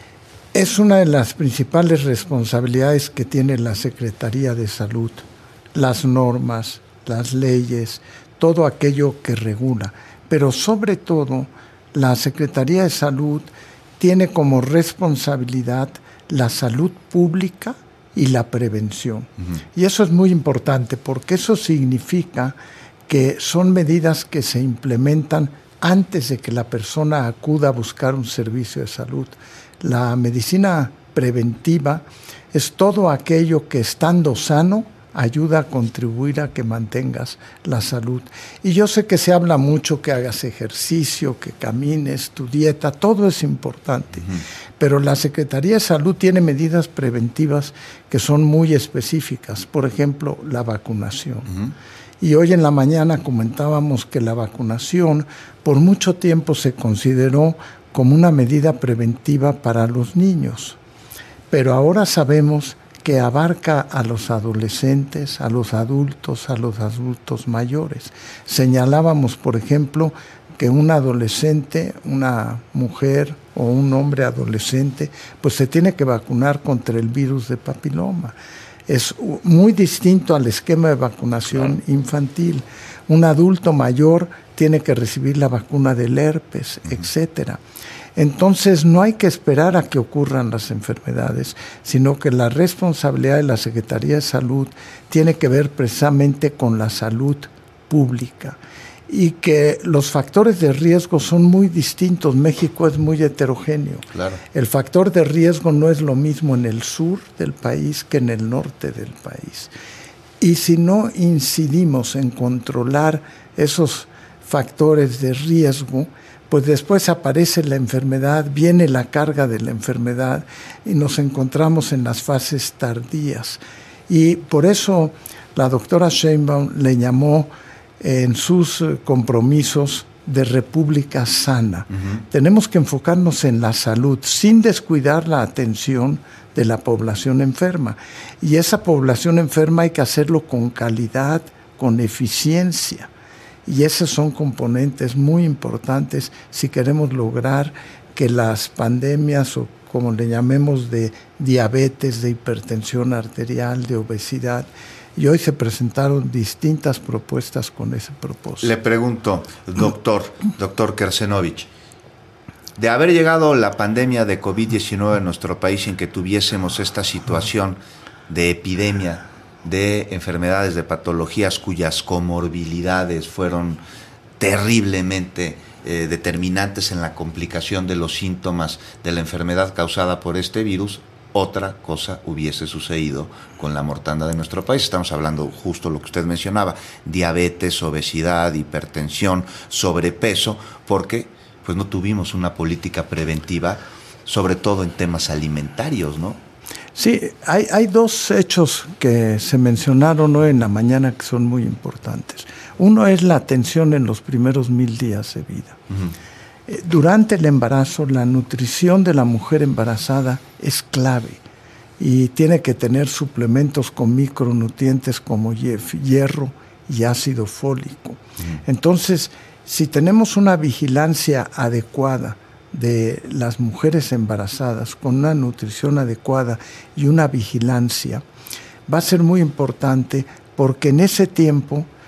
es una de las principales responsabilidades que tiene la Secretaría de Salud. Las normas, las leyes, todo aquello que regula. Pero sobre todo, la Secretaría de Salud tiene como responsabilidad la salud pública y la prevención. Uh-huh. Y eso es muy importante, porque eso significa que son medidas que se implementan antes de que la persona acuda a buscar un servicio de salud. La medicina preventiva es todo aquello que, estando sano, ayuda a contribuir a que mantengas la salud. Y yo sé que se habla mucho que hagas ejercicio, que camines, tu dieta, todo es importante. Uh-huh. Pero la Secretaría de Salud tiene medidas preventivas que son muy específicas. Por ejemplo, la vacunación. Uh-huh. Y hoy en la mañana comentábamos que la vacunación por mucho tiempo se consideró como una medida preventiva para los niños. Pero ahora sabemos que abarca a los adolescentes, a los adultos, a los adultos mayores. Señalábamos, por ejemplo, que un adolescente, una mujer o un hombre adolescente, pues se tiene que vacunar contra el virus de papiloma. Es muy distinto al esquema de vacunación infantil. Un adulto mayor tiene que recibir la vacuna del herpes, etcétera. Entonces no hay que esperar a que ocurran las enfermedades, sino que la responsabilidad de la Secretaría de Salud tiene que ver precisamente con la salud pública. Y que los factores de riesgo son muy distintos. México es muy heterogéneo. Claro. El factor de riesgo no es lo mismo en el sur del país que en el norte del país. Y si no incidimos en controlar esos factores de riesgo, pues después aparece la enfermedad, viene la carga de la enfermedad y nos encontramos en las fases tardías. Y por eso la doctora Sheinbaum le llamó en sus compromisos de república sana. Uh-huh. Tenemos que enfocarnos en la salud sin descuidar la atención de la población enferma. Y esa población enferma hay que hacerlo con calidad, con eficiencia. Y esos son componentes muy importantes si queremos lograr que las pandemias, o como le llamemos, de diabetes, de hipertensión arterial, de obesidad, y hoy se presentaron distintas propuestas con ese propósito. Le pregunto, doctor, doctor Kersenovich, de haber llegado la pandemia de COVID diecinueve en nuestro país, en que tuviésemos esta situación de epidemia de enfermedades, de patologías cuyas comorbilidades fueron terriblemente eh, determinantes en la complicación de los síntomas de la enfermedad causada por este virus, otra cosa hubiese sucedido con la mortandad de nuestro país. Estamos hablando justo lo que usted mencionaba, diabetes, obesidad, hipertensión, sobrepeso, porque pues no tuvimos una política preventiva, sobre todo en temas alimentarios, ¿no? Sí, hay, hay dos hechos que se mencionaron hoy en la mañana que son muy importantes. Uno es la atención en los primeros mil días de vida. Uh-huh. Eh, durante el embarazo, la nutrición de la mujer embarazada es clave y tiene que tener suplementos con micronutrientes como hierro y ácido fólico. Uh-huh. Entonces, si tenemos una vigilancia adecuada de las mujeres embarazadas con una nutrición adecuada y una vigilancia, va a ser muy importante, porque en ese tiempo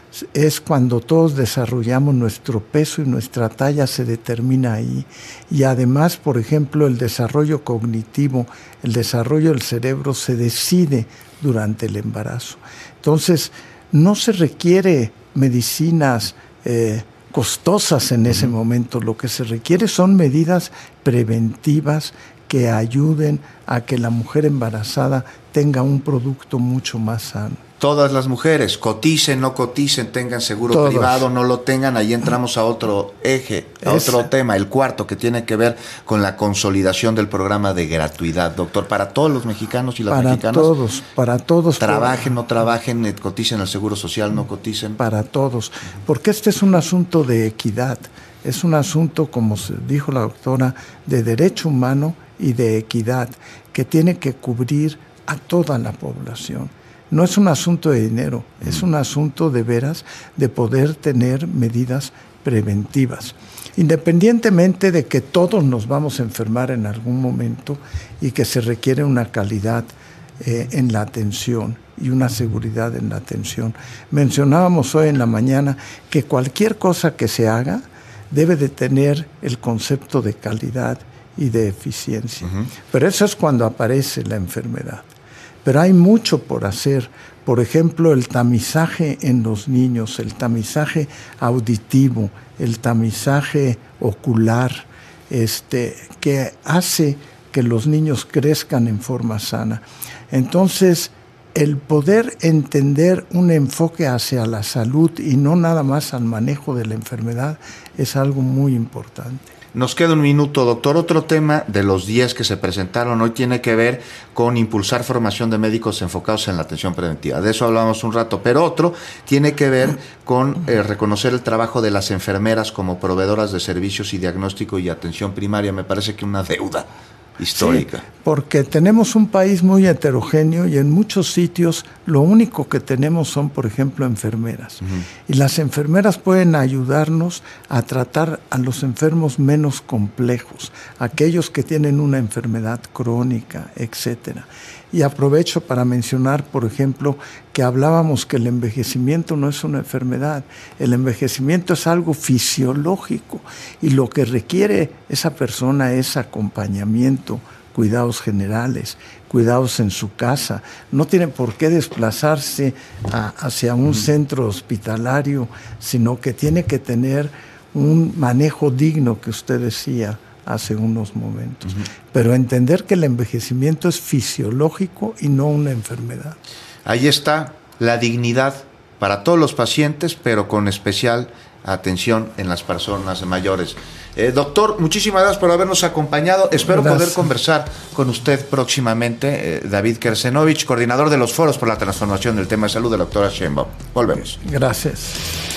es cuando todos desarrollamos nuestro peso y nuestra talla se determina ahí. Y además, por ejemplo, el desarrollo cognitivo, el desarrollo del cerebro se decide durante el embarazo. Entonces, no se requiere medicinas eh, costosas en ese momento. Lo que se requiere son medidas preventivas que ayuden a que la mujer embarazada tenga un producto mucho más sano. Todas las mujeres, coticen, no coticen, tengan seguro Todos. privado, no lo tengan, ahí entramos a otro eje, a Es- otro tema, el cuarto, que tiene que ver con la consolidación del programa de gratuidad, doctor, para todos los mexicanos y las Para mexicanas. todos, para todos. Trabajen, no trabajen, eh, coticen el seguro social, no coticen. Para todos, porque este es un asunto de equidad, es un asunto, como se dijo la doctora, de derecho humano y de equidad, que tiene que cubrir a toda la población. No es un asunto de dinero, es un asunto de veras de poder tener medidas preventivas. Independientemente de que todos nos vamos a enfermar en algún momento y que se requiere una calidad eh, en la atención y una seguridad en la atención. Mencionábamos hoy en la mañana que cualquier cosa que se haga debe de tener el concepto de calidad y de eficiencia. Uh-huh. Pero eso es cuando aparece la enfermedad. Pero hay mucho por hacer. Por ejemplo, el tamizaje en los niños, el tamizaje auditivo, el tamizaje ocular, este, que hace que los niños crezcan en forma sana. Entonces, el poder entender un enfoque hacia la salud y no nada más al manejo de la enfermedad es algo muy importante. Nos queda un minuto, doctor. Otro tema de los diez que se presentaron hoy tiene que ver con impulsar formación de médicos enfocados en la atención preventiva. De eso hablamos un rato, pero otro tiene que ver con eh, reconocer el trabajo de las enfermeras como proveedoras de servicios y diagnóstico y atención primaria. Me parece que una deuda histórica. Sí, porque tenemos un país muy heterogéneo y en muchos sitios lo único que tenemos son, por ejemplo, enfermeras. Uh-huh. Y las enfermeras pueden ayudarnos a tratar a los enfermos menos complejos, aquellos que tienen una enfermedad crónica, etcétera. Y aprovecho para mencionar, por ejemplo, que hablábamos que el envejecimiento no es una enfermedad, el envejecimiento es algo fisiológico y lo que requiere esa persona es acompañamiento, cuidados generales, cuidados en su casa. No tiene por qué desplazarse a, hacia un centro hospitalario, sino que tiene que tener un manejo digno, que usted decía hace unos momentos. Uh-huh. Pero entender que el envejecimiento es fisiológico y no una enfermedad. Ahí está la dignidad para todos los pacientes, pero con especial atención en las personas mayores. Eh, doctor, muchísimas gracias por habernos acompañado. Espero gracias. poder conversar con usted próximamente. Eh, David Kersenovich, coordinador de los foros por la transformación del tema de salud de la doctora Sheinbaum. Volvemos. Gracias.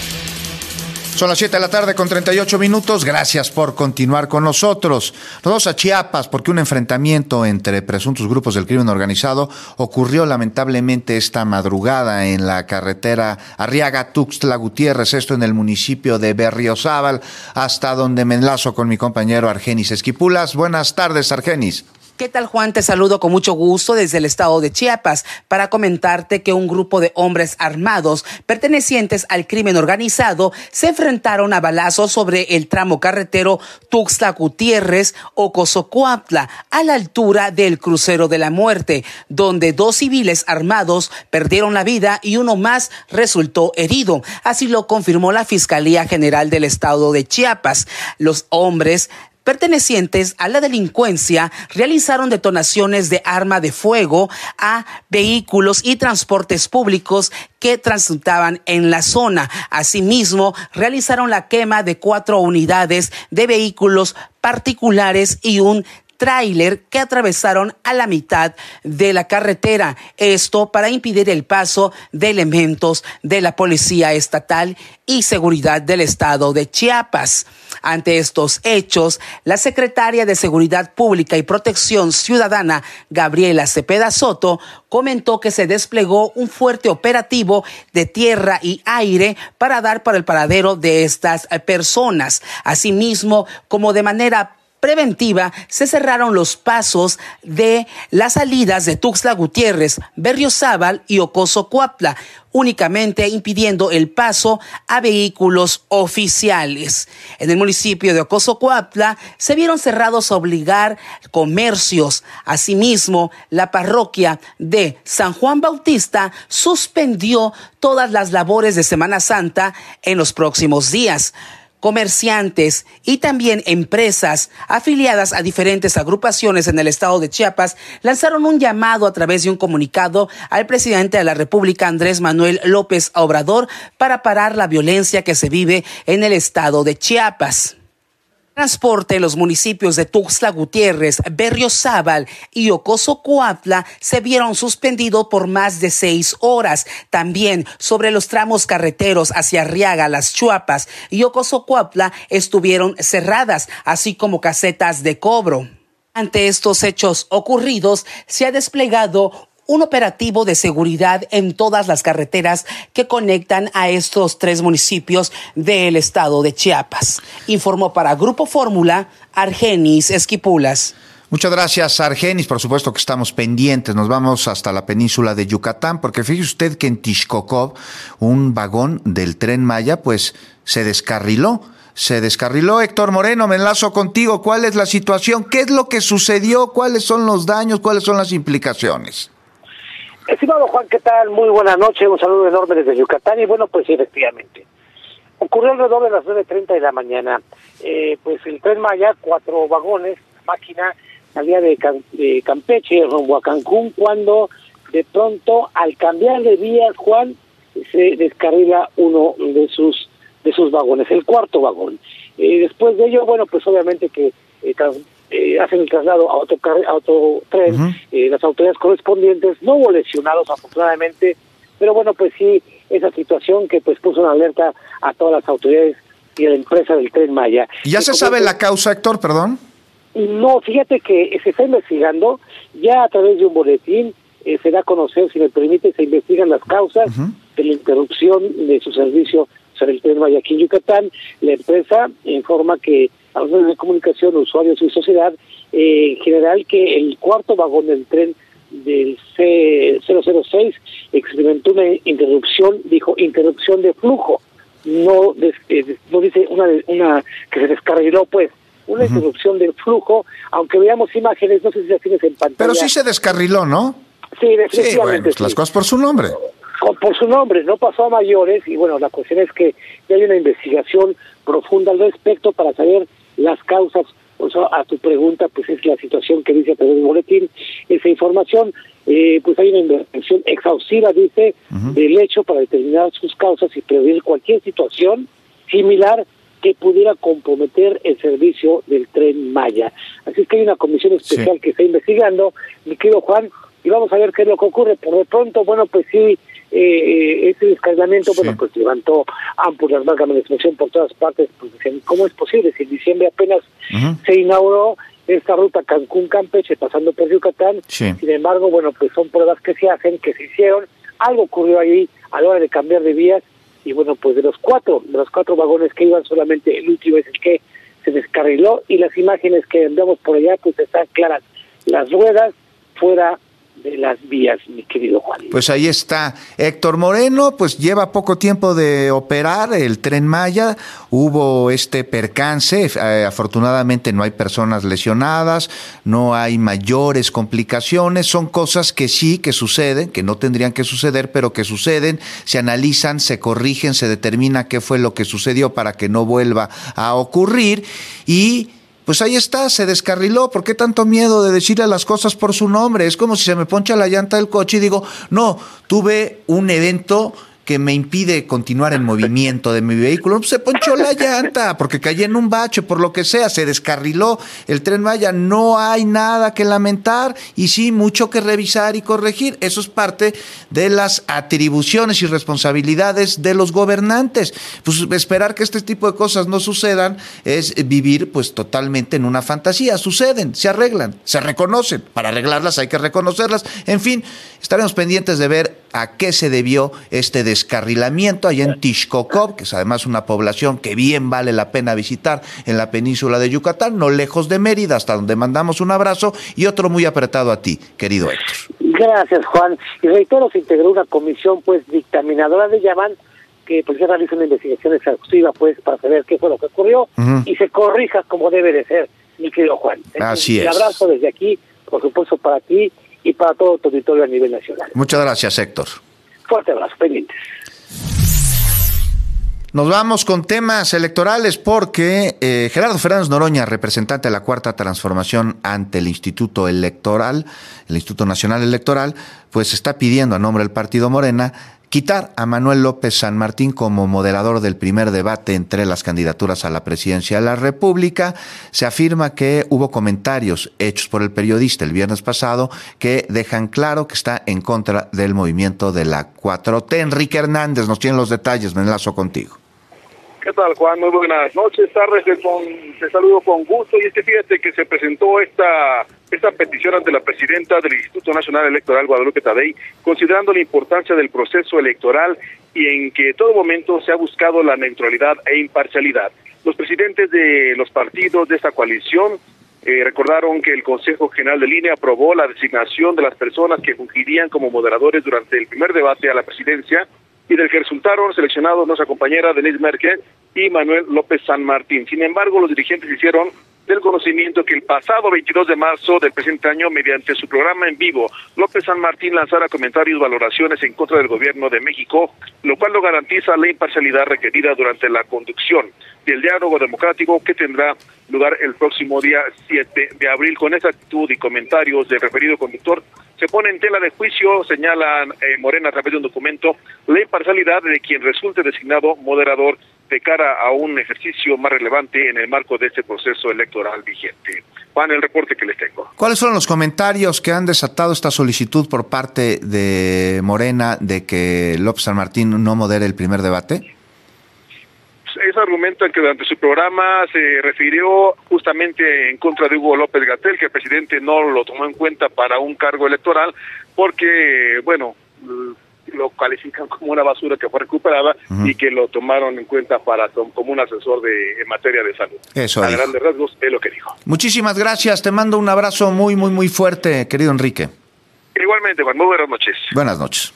Son las siete de la tarde con treinta y ocho minutos. Gracias por continuar con nosotros. Nos vamos a Chiapas porque un enfrentamiento entre presuntos grupos del crimen organizado ocurrió lamentablemente esta madrugada en la carretera Arriaga-Tuxtla Gutiérrez, esto en el municipio de Berriozábal, hasta donde me enlazo con mi compañero Argenis Esquipulas. Buenas tardes, Argenis. ¿Qué tal, Juan? Te saludo con mucho gusto desde el estado de Chiapas para comentarte que un grupo de hombres armados pertenecientes al crimen organizado se enfrentaron a balazos sobre el tramo carretero Tuxtla Gutiérrez o Cozocuautla a la altura del Crucero de la Muerte, donde dos civiles armados perdieron la vida y uno más resultó herido. Así lo confirmó la Fiscalía General del estado de Chiapas. Los hombres pertenecientes a la delincuencia realizaron detonaciones de arma de fuego a vehículos y transportes públicos que transitaban en la zona. Asimismo, realizaron la quema de cuatro unidades de vehículos particulares y un tráiler que atravesaron a la mitad de la carretera. Esto para impedir el paso de elementos de la Policía Estatal y Seguridad del Estado de Chiapas. Ante estos hechos, la secretaria de Seguridad Pública y Protección Ciudadana, Gabriela Cepeda Soto, comentó que se desplegó un fuerte operativo de tierra y aire para dar para el paradero de estas personas. Asimismo, como de manera preventiva se cerraron los pasos de las salidas de Tuxtla Gutiérrez, Berriozábal y Ocoso-Cuautla, únicamente impidiendo el paso a vehículos oficiales. En el municipio de Ocoso-Cuautla se vieron cerrados a obligar comercios. Asimismo, la parroquia de San Juan Bautista suspendió todas las labores de Semana Santa en los próximos días. Comerciantes y también empresas afiliadas a diferentes agrupaciones en el estado de Chiapas lanzaron un llamado a través de un comunicado al presidente de la República, Andrés Manuel López Obrador, para parar la violencia que se vive en el estado de Chiapas. Transporte en los municipios de Tuxtla Gutiérrez, Berriozábal y Ocoso-Cuautla se vieron suspendidos por más de seis horas. También sobre los tramos carreteros hacia Arriaga, Las Chuapas y Ocoso-Cuautla estuvieron cerradas, así como casetas de cobro. Ante estos hechos ocurridos, se ha desplegado un operativo de seguridad en todas las carreteras que conectan a estos tres municipios del estado de Chiapas. Informó para Grupo Fórmula, Argenis Esquipulas. Muchas gracias, Argenis. Por supuesto que estamos pendientes. Nos vamos hasta la península de Yucatán, porque fíjese usted que en Tixcocop un vagón del Tren Maya pues se descarriló. Se descarriló. Héctor Moreno, me enlazo contigo. ¿Cuál es la situación? ¿Qué es lo que sucedió? ¿Cuáles son los daños? ¿Cuáles son las implicaciones? Estimado Juan, ¿qué tal? Muy buena noche, un saludo enorme desde Yucatán. Y bueno, pues efectivamente, ocurrió alrededor de las nueve treinta de la mañana. Eh, pues el Tren Maya, cuatro vagones, la máquina salía de, Cam- de Campeche rumbo a Cancún, cuando de pronto, al cambiar de vías, Juan, se descarrila uno de sus de sus vagones, el cuarto vagón. Eh, después de ello, bueno, pues obviamente que eh, trans- Eh, hacen el traslado a otro, car- a otro tren, uh-huh. eh, las autoridades correspondientes, no hubo lesionados afortunadamente, pero bueno, pues sí, esa situación que pues puso una alerta a todas las autoridades y a la empresa del Tren Maya. ¿Ya se sabe la causa, Héctor, perdón? No, fíjate que se está investigando, ya a través de un boletín eh, se da a conocer, si me permite, se investigan las causas uh-huh. de la interrupción de su servicio sobre el Tren Maya aquí en Yucatán. La empresa informa que a los medios de comunicación, usuarios y sociedad, eh, en general, que el cuarto vagón del tren del C cero cero seis experimentó una interrupción, dijo interrupción de flujo, no, des, eh, no dice una una que se descarriló, pues, una uh-huh. interrupción del flujo, aunque veamos imágenes, no sé si las tienes en pantalla. Pero sí se descarriló, ¿no? Sí, definitivamente. Sí, bueno, pues sí. Las cosas por su nombre. Por su nombre, no pasó a mayores, y bueno, la cuestión es que ya hay una investigación profunda al respecto para saber las causas. O sea, a tu pregunta, pues es la situación que dice a través del boletín, esa información, eh, pues hay una investigación exhaustiva, dice, uh-huh. del hecho para determinar sus causas y prevenir cualquier situación similar que pudiera comprometer el servicio del Tren Maya. Así es que hay una comisión especial sí. que está investigando, mi querido Juan, y vamos a ver qué es lo que ocurre. Por de pronto, bueno, pues sí, eh, ese descargamiento, sí. bueno, pues levantó amplias marcas de expresión por todas partes, pues decían, ¿cómo es posible? Si en diciembre apenas uh-huh. se inauguró esta ruta Cancún-Campeche, pasando por Yucatán, sí. sin embargo, bueno, pues son pruebas que se hacen, que se hicieron, algo ocurrió ahí a la hora de cambiar de vías, y bueno, pues de los cuatro, de los cuatro vagones que iban, solamente el último es el que se descarriló, y las imágenes que andamos por allá, pues están claras, las ruedas fuera de las vías, mi querido Juan. Pues ahí está. Héctor Moreno, pues lleva poco tiempo de operar el Tren Maya, hubo este percance, eh, afortunadamente no hay personas lesionadas, no hay mayores complicaciones, son cosas que sí, que suceden, que no tendrían que suceder, pero que suceden, se analizan, se corrigen, se determina qué fue lo que sucedió para que no vuelva a ocurrir, y pues ahí está, se descarriló. ¿Por qué tanto miedo de decirle las cosas por su nombre? Es como si se me poncha la llanta del coche y digo, no, tuve un evento que me impide continuar en movimiento de mi vehículo. Se ponchó la llanta porque caí en un bache, por lo que sea, se descarriló el Tren Maya. No hay nada que lamentar y sí mucho que revisar y corregir. Eso es parte de las atribuciones y responsabilidades de los gobernantes. Pues esperar que este tipo de cosas no sucedan es vivir pues totalmente en una fantasía. Suceden, se arreglan, se reconocen. Para arreglarlas hay que reconocerlas. En fin, estaremos pendientes de ver a qué se debió este descarrilamiento allá en Tixcocop, que es además una población que bien vale la pena visitar en la península de Yucatán, no lejos de Mérida, hasta donde mandamos un abrazo y otro muy apretado a ti, querido Héctor. Gracias, Juan. Y reitero, se integró una comisión pues dictaminadora de Yaman que pues se realiza una investigación exhaustiva pues para saber qué fue lo que ocurrió uh-huh. y se corrija como debe de ser, mi querido Juan. Así es. Un abrazo desde aquí, por supuesto, para ti y para todo tu auditorio a nivel nacional. Muchas gracias, Héctor. Fuerte abrazo, pendientes. Nos vamos con temas electorales porque eh, Gerardo Fernández Noroña, representante de la Cuarta Transformación ante el Instituto Electoral, el Instituto Nacional Electoral, pues está pidiendo a nombre del partido Morena quitar a Manuel López San Martín como moderador del primer debate entre las candidaturas a la presidencia de la República. Se afirma que hubo comentarios hechos por el periodista el viernes pasado que dejan claro que está en contra del movimiento de la cuatro T. Enrique Hernández nos tiene los detalles, me enlazo contigo. ¿Qué tal, Juan? Muy buenas noches, tardes, te, con, te saludo con gusto. Y es que fíjate que se presentó esta esta petición ante la presidenta del Instituto Nacional Electoral, Guadalupe Tadei, considerando la importancia del proceso electoral y en que en todo momento se ha buscado la neutralidad e imparcialidad. Los presidentes de los partidos de esta coalición eh, recordaron que el Consejo General del I N E aprobó la designación de las personas que fungirían como moderadores durante el primer debate a la presidencia, y del que resultaron seleccionados nuestra compañera Denise Merkel y Manuel López San Martín. Sin embargo, los dirigentes hicieron del conocimiento que el pasado veintidós de marzo del presente año, mediante su programa en vivo, López San Martín lanzara comentarios y valoraciones en contra del gobierno de México, lo cual no garantiza la imparcialidad requerida durante la conducción del diálogo democrático que tendrá lugar el próximo día siete de abril. Con esa actitud y comentarios del referido conductor, se pone en tela de juicio, señala eh, Morena a través de un documento, la imparcialidad de quien resulte designado moderador de cara a un ejercicio más relevante en el marco de este proceso electoral vigente. Juan, el reporte que les tengo. ¿Cuáles son los comentarios que han desatado esta solicitud por parte de Morena de que López San Martín no modere el primer debate? Eso argumenta que durante su programa se refirió justamente en contra de Hugo López-Gatell, que el presidente no lo tomó en cuenta para un cargo electoral porque, bueno, lo califican como una basura que fue recuperada uh-huh. y que lo tomaron en cuenta para como un asesor de en materia de salud. Eso a dijo. Grandes rasgos es lo que dijo. Muchísimas gracias, te mando un abrazo muy, muy, muy fuerte, querido Enrique. Igualmente, Juan, muy buenas noches. Buenas noches.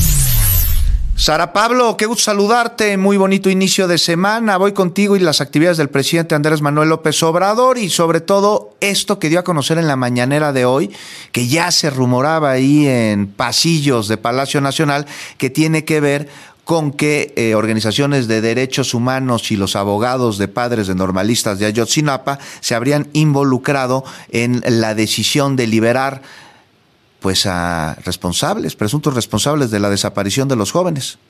Sara Pablo, qué gusto saludarte, muy bonito inicio de semana. Voy contigo y las actividades del presidente Andrés Manuel López Obrador y sobre todo esto que dio a conocer en la mañanera de hoy, que ya se rumoraba ahí en pasillos de Palacio Nacional, que tiene que ver con que eh, organizaciones de derechos humanos y los abogados de padres de normalistas de Ayotzinapa se habrían involucrado en la decisión de liberar pues a responsables, presuntos responsables de la desaparición de los jóvenes.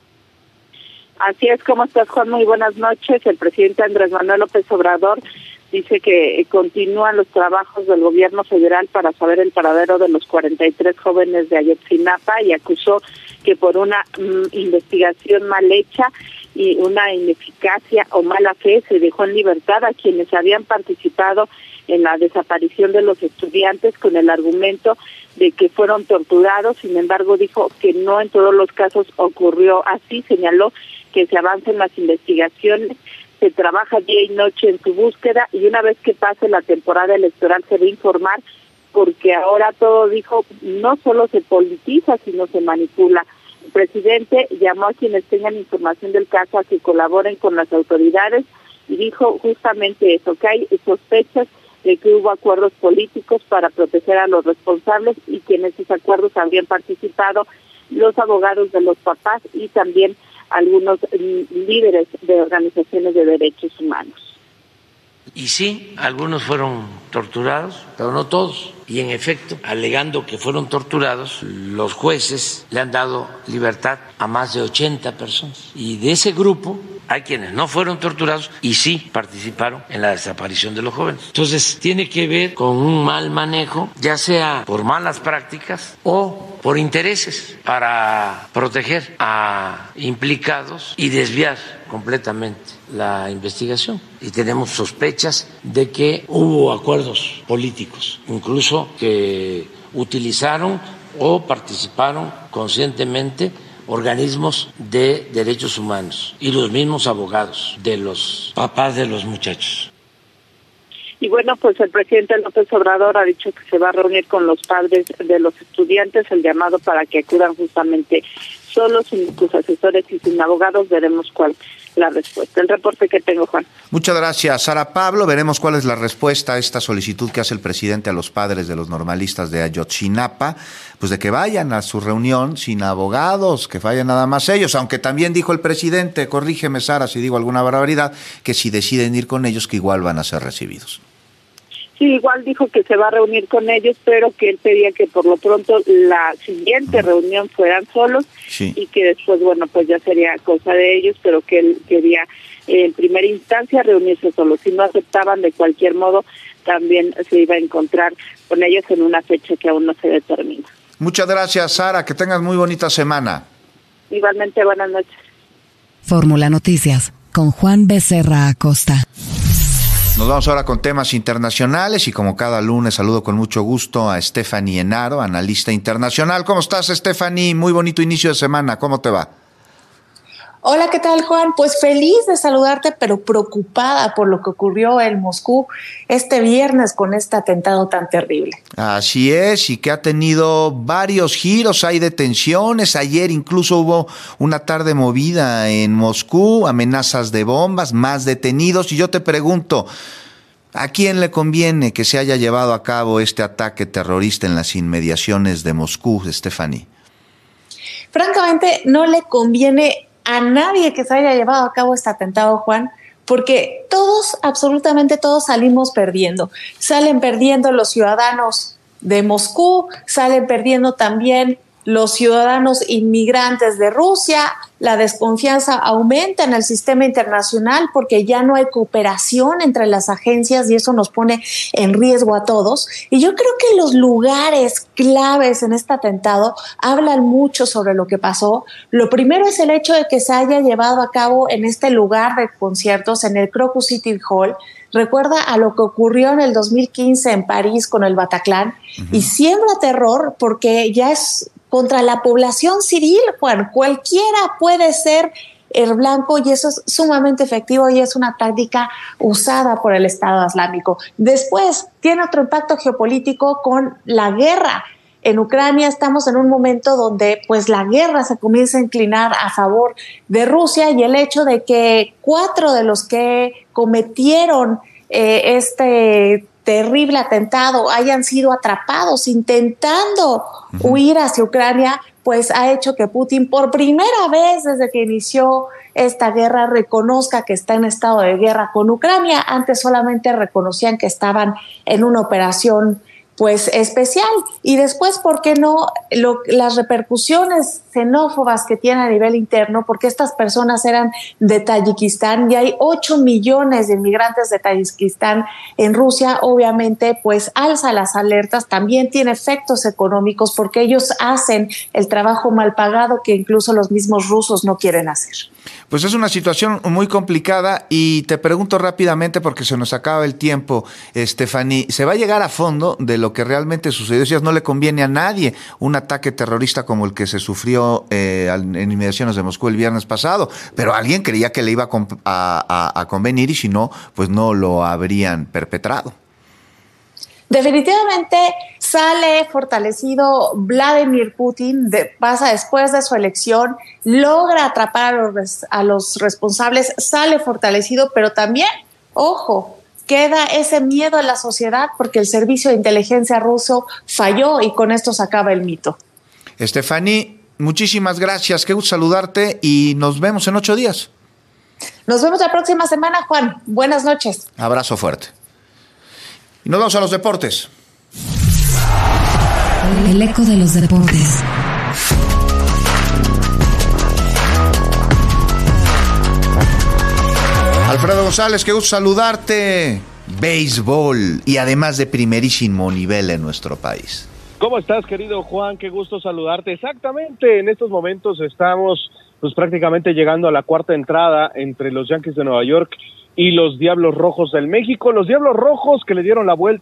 Así es, ¿cómo estás, Juan? Muy buenas noches. El presidente Andrés Manuel López Obrador dice que continúan los trabajos del gobierno federal para saber el paradero de los cuarenta y tres jóvenes de Ayotzinapa y acusó que por una mm, investigación mal hecha y una ineficacia o mala fe se dejó en libertad a quienes habían participado en la desaparición de los estudiantes con el argumento de que fueron torturados. Sin embargo, dijo que no en todos los casos ocurrió así. Señaló que se avanza en las investigaciones, se trabaja día y noche en su búsqueda y una vez que pase la temporada electoral se va a informar, porque ahora todo, dijo, no solo se politiza, sino se manipula. El presidente llamó a quienes tengan información del caso a que colaboren con las autoridades y dijo justamente eso, que hay sospechas de que hubo acuerdos políticos para proteger a los responsables y que en esos acuerdos habían participado los abogados de los papás y también algunos líderes de organizaciones de derechos humanos. Y sí, algunos fueron torturados, pero no todos. Y en efecto, alegando que fueron torturados, los jueces le han dado libertad a más de ochenta personas. Y de ese grupo hay quienes no fueron torturados y sí participaron en la desaparición de los jóvenes. Entonces, tiene que ver con un mal manejo, ya sea por malas prácticas o por intereses para proteger a implicados y desviar completamente la investigación. Y tenemos sospechas de que hubo acuerdos políticos, incluso que utilizaron o participaron conscientemente organismos de derechos humanos y los mismos abogados de los papás de los muchachos. Y bueno, pues el presidente López Obrador ha dicho que se va a reunir con los padres de los estudiantes, el llamado para que acudan justamente solos, sin sus asesores y sin abogados. Veremos cuál es la respuesta. El reporte que tengo, Juan. Muchas gracias, Sara Pablo. Veremos cuál es la respuesta a esta solicitud que hace el presidente a los padres de los normalistas de Ayotzinapa, pues de que vayan a su reunión sin abogados, que vayan nada más ellos, aunque también dijo el presidente, corrígeme Sara si digo alguna barbaridad, que si deciden ir con ellos, que igual van a ser recibidos. Sí, igual dijo que se va a reunir con ellos, pero que él pedía que por lo pronto la siguiente reunión fueran solos, sí, y que después, bueno, pues ya sería cosa de ellos, pero que él quería eh, en primera instancia reunirse solos. Si no aceptaban de cualquier modo, también se iba a encontrar con ellos en una fecha que aún no se determina. Muchas gracias, Sara, que tengas muy bonita semana. Igualmente, buenas noches. Fórmula Noticias, con Juan Becerra Acosta. Nos vamos ahora con temas internacionales y como cada lunes saludo con mucho gusto a Stephanie Enaro, analista internacional. ¿Cómo estás, Stephanie? Muy bonito inicio de semana. ¿Cómo te va? Hola, ¿qué tal, Juan? Pues feliz de saludarte, pero preocupada por lo que ocurrió en Moscú este viernes con este atentado tan terrible. Así es, y que ha tenido varios giros, hay detenciones. Ayer incluso hubo una tarde movida en Moscú, amenazas de bombas, más detenidos. Y yo te pregunto, ¿a quién le conviene que se haya llevado a cabo este ataque terrorista en las inmediaciones de Moscú, Stephanie? Francamente, no le conviene a nadie que se haya llevado a cabo este atentado, Juan, porque todos, absolutamente todos salimos perdiendo. Salen perdiendo los ciudadanos de Moscú, salen perdiendo también los ciudadanos inmigrantes de Rusia, la desconfianza aumenta en el sistema internacional porque ya no hay cooperación entre las agencias y eso nos pone en riesgo a todos. Y yo creo que los lugares claves en este atentado hablan mucho sobre lo que pasó. Lo primero es el hecho de que se haya llevado a cabo en este lugar de conciertos, en el Crocus City Hall. Recuerda a lo que ocurrió en el dos mil quince en París con el Bataclan, uh-huh. y siembra terror porque ya es contra la población civil, Juan. Cualquiera puede ser el blanco y eso es sumamente efectivo y es una táctica usada por el Estado Islámico. Después tiene otro impacto geopolítico con la guerra. En Ucrania estamos en un momento donde pues la guerra se comienza a inclinar a favor de Rusia y el hecho de que cuatro de los que cometieron eh, este terrible atentado hayan sido atrapados intentando uh-huh. huir hacia Ucrania, pues ha hecho que Putin por primera vez desde que inició esta guerra reconozca que está en estado de guerra con Ucrania. Antes solamente reconocían que estaban en una operación pues especial. Y después, ¿por qué no? Lo, las repercusiones xenófobas que tiene a nivel interno, porque estas personas eran de Tayikistán y hay ocho millones de inmigrantes de Tayikistán en Rusia, obviamente pues alza las alertas, también tiene efectos económicos porque ellos hacen el trabajo mal pagado que incluso los mismos rusos no quieren hacer. Pues es una situación muy complicada y te pregunto rápidamente porque se nos acaba el tiempo, Stephanie, ¿se va a llegar a fondo de lo que realmente sucedió? Si no le conviene a nadie un ataque terrorista como el que se sufrió eh, en inmediaciones de Moscú el viernes pasado, pero alguien creía que le iba a, a, a convenir y si no, pues no lo habrían perpetrado. Definitivamente sale fortalecido Vladimir Putin, de, pasa después de su elección, logra atrapar a los, a los responsables, sale fortalecido, pero también, ojo, queda ese miedo en la sociedad porque el servicio de inteligencia ruso falló y con esto se acaba el mito. Stephanie, muchísimas gracias, qué gusto saludarte y nos vemos en ocho días. Nos vemos la próxima semana, Juan. Buenas noches. Abrazo fuerte. Y nos vamos a los deportes. El eco de los deportes. Alfredo González, qué gusto saludarte. Béisbol y además de primerísimo nivel en nuestro país. ¿Cómo estás, querido Juan? Qué gusto saludarte. Exactamente, en estos momentos estamos pues prácticamente llegando a la cuarta entrada entre los Yankees de Nueva York y los Diablos Rojos del México. Los Diablos Rojos que le dieron la vuelta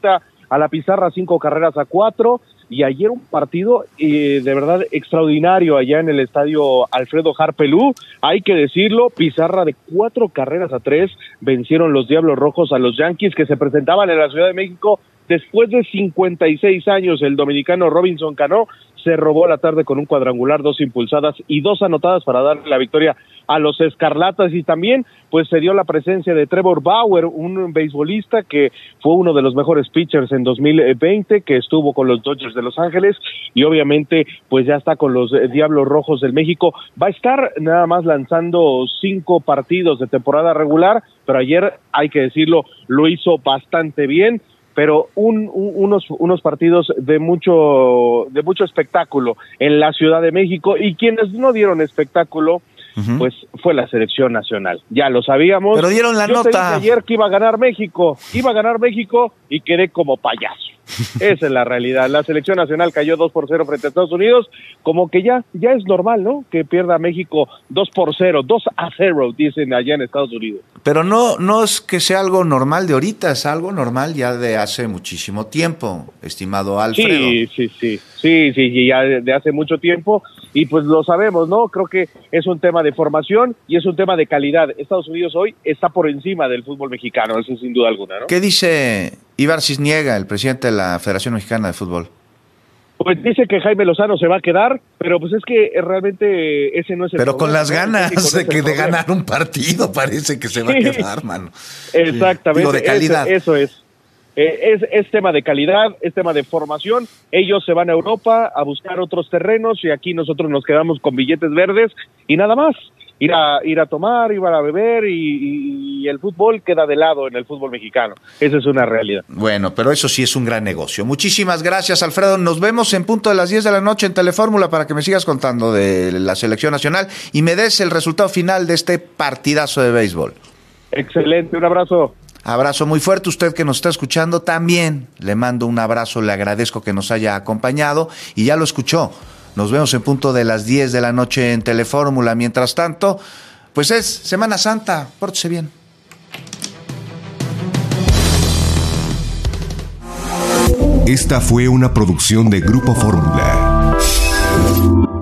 a la pizarra cinco carreras a cuatro, y ayer un partido eh, de verdad extraordinario allá en el estadio Alfredo Harpelú, hay que decirlo, pizarra de cuatro carreras a tres, vencieron los Diablos Rojos a los Yankees, que se presentaban en la Ciudad de México después de cincuenta y seis años. El dominicano Robinson Cano se robó la tarde con un cuadrangular, dos impulsadas y dos anotadas para darle la victoria a los Escarlatas, y también pues se dio la presencia de Trevor Bauer, un beisbolista que fue uno de los mejores pitchers en dos mil veinte, que estuvo con los Dodgers de Los Ángeles y obviamente pues ya está con los Diablos Rojos del México. Va a estar nada más lanzando cinco partidos de temporada regular, pero ayer, hay que decirlo, lo hizo bastante bien, pero un, un, unos unos partidos de mucho de mucho espectáculo en la Ciudad de México, y quienes no dieron espectáculo uh-huh. pues fue la selección nacional. Ya lo sabíamos. Pero dieron la Yo nota. te dije ayer que iba a ganar México, iba a ganar México y quedé como payaso. Esa es la realidad. La selección nacional cayó dos por cero frente a Estados Unidos, como que ya ya es normal, ¿no? Que pierda México dos por cero, dos a cero, dicen allá en Estados Unidos. Pero no no es que sea algo normal de ahorita, es algo normal ya de hace muchísimo tiempo, estimado Alfredo. Sí, sí, sí, sí, sí, ya de, de hace mucho tiempo, y pues lo sabemos, ¿no? Creo que es un tema de formación y es un tema de calidad. Estados Unidos hoy está por encima del fútbol mexicano, eso sin duda alguna, ¿no? ¿Qué dice Ibar Cisniega, el presidente de la Federación Mexicana de Fútbol? Pues dice que Jaime Lozano se va a quedar, pero pues es que realmente ese no es el Pero problema, con las ¿no? ganas Con de, que de problema. ganar un partido parece que se va Sí. a quedar, mano. Exactamente. Digo, de calidad. Eso, eso es. Eh, es. Es tema de calidad, es tema de formación. Ellos se van a Europa a buscar otros terrenos y aquí nosotros nos quedamos con billetes verdes y nada más. Ir a, ir a tomar, ir a beber y, y el fútbol queda de lado en el fútbol mexicano. Esa es una realidad. Bueno, pero eso sí es un gran negocio. Muchísimas gracias, Alfredo. Nos vemos en punto de las diez de la noche en Telefórmula para que me sigas contando de la selección nacional y me des el resultado final de este partidazo de béisbol. Excelente, un abrazo. Abrazo muy fuerte. Usted que nos está escuchando también le mando un abrazo, le agradezco que nos haya acompañado y ya lo escuchó. Nos vemos en punto de las diez de la noche en Telefórmula. Mientras tanto, pues es Semana Santa. Pórtese bien. Esta fue una producción de Grupo Fórmula.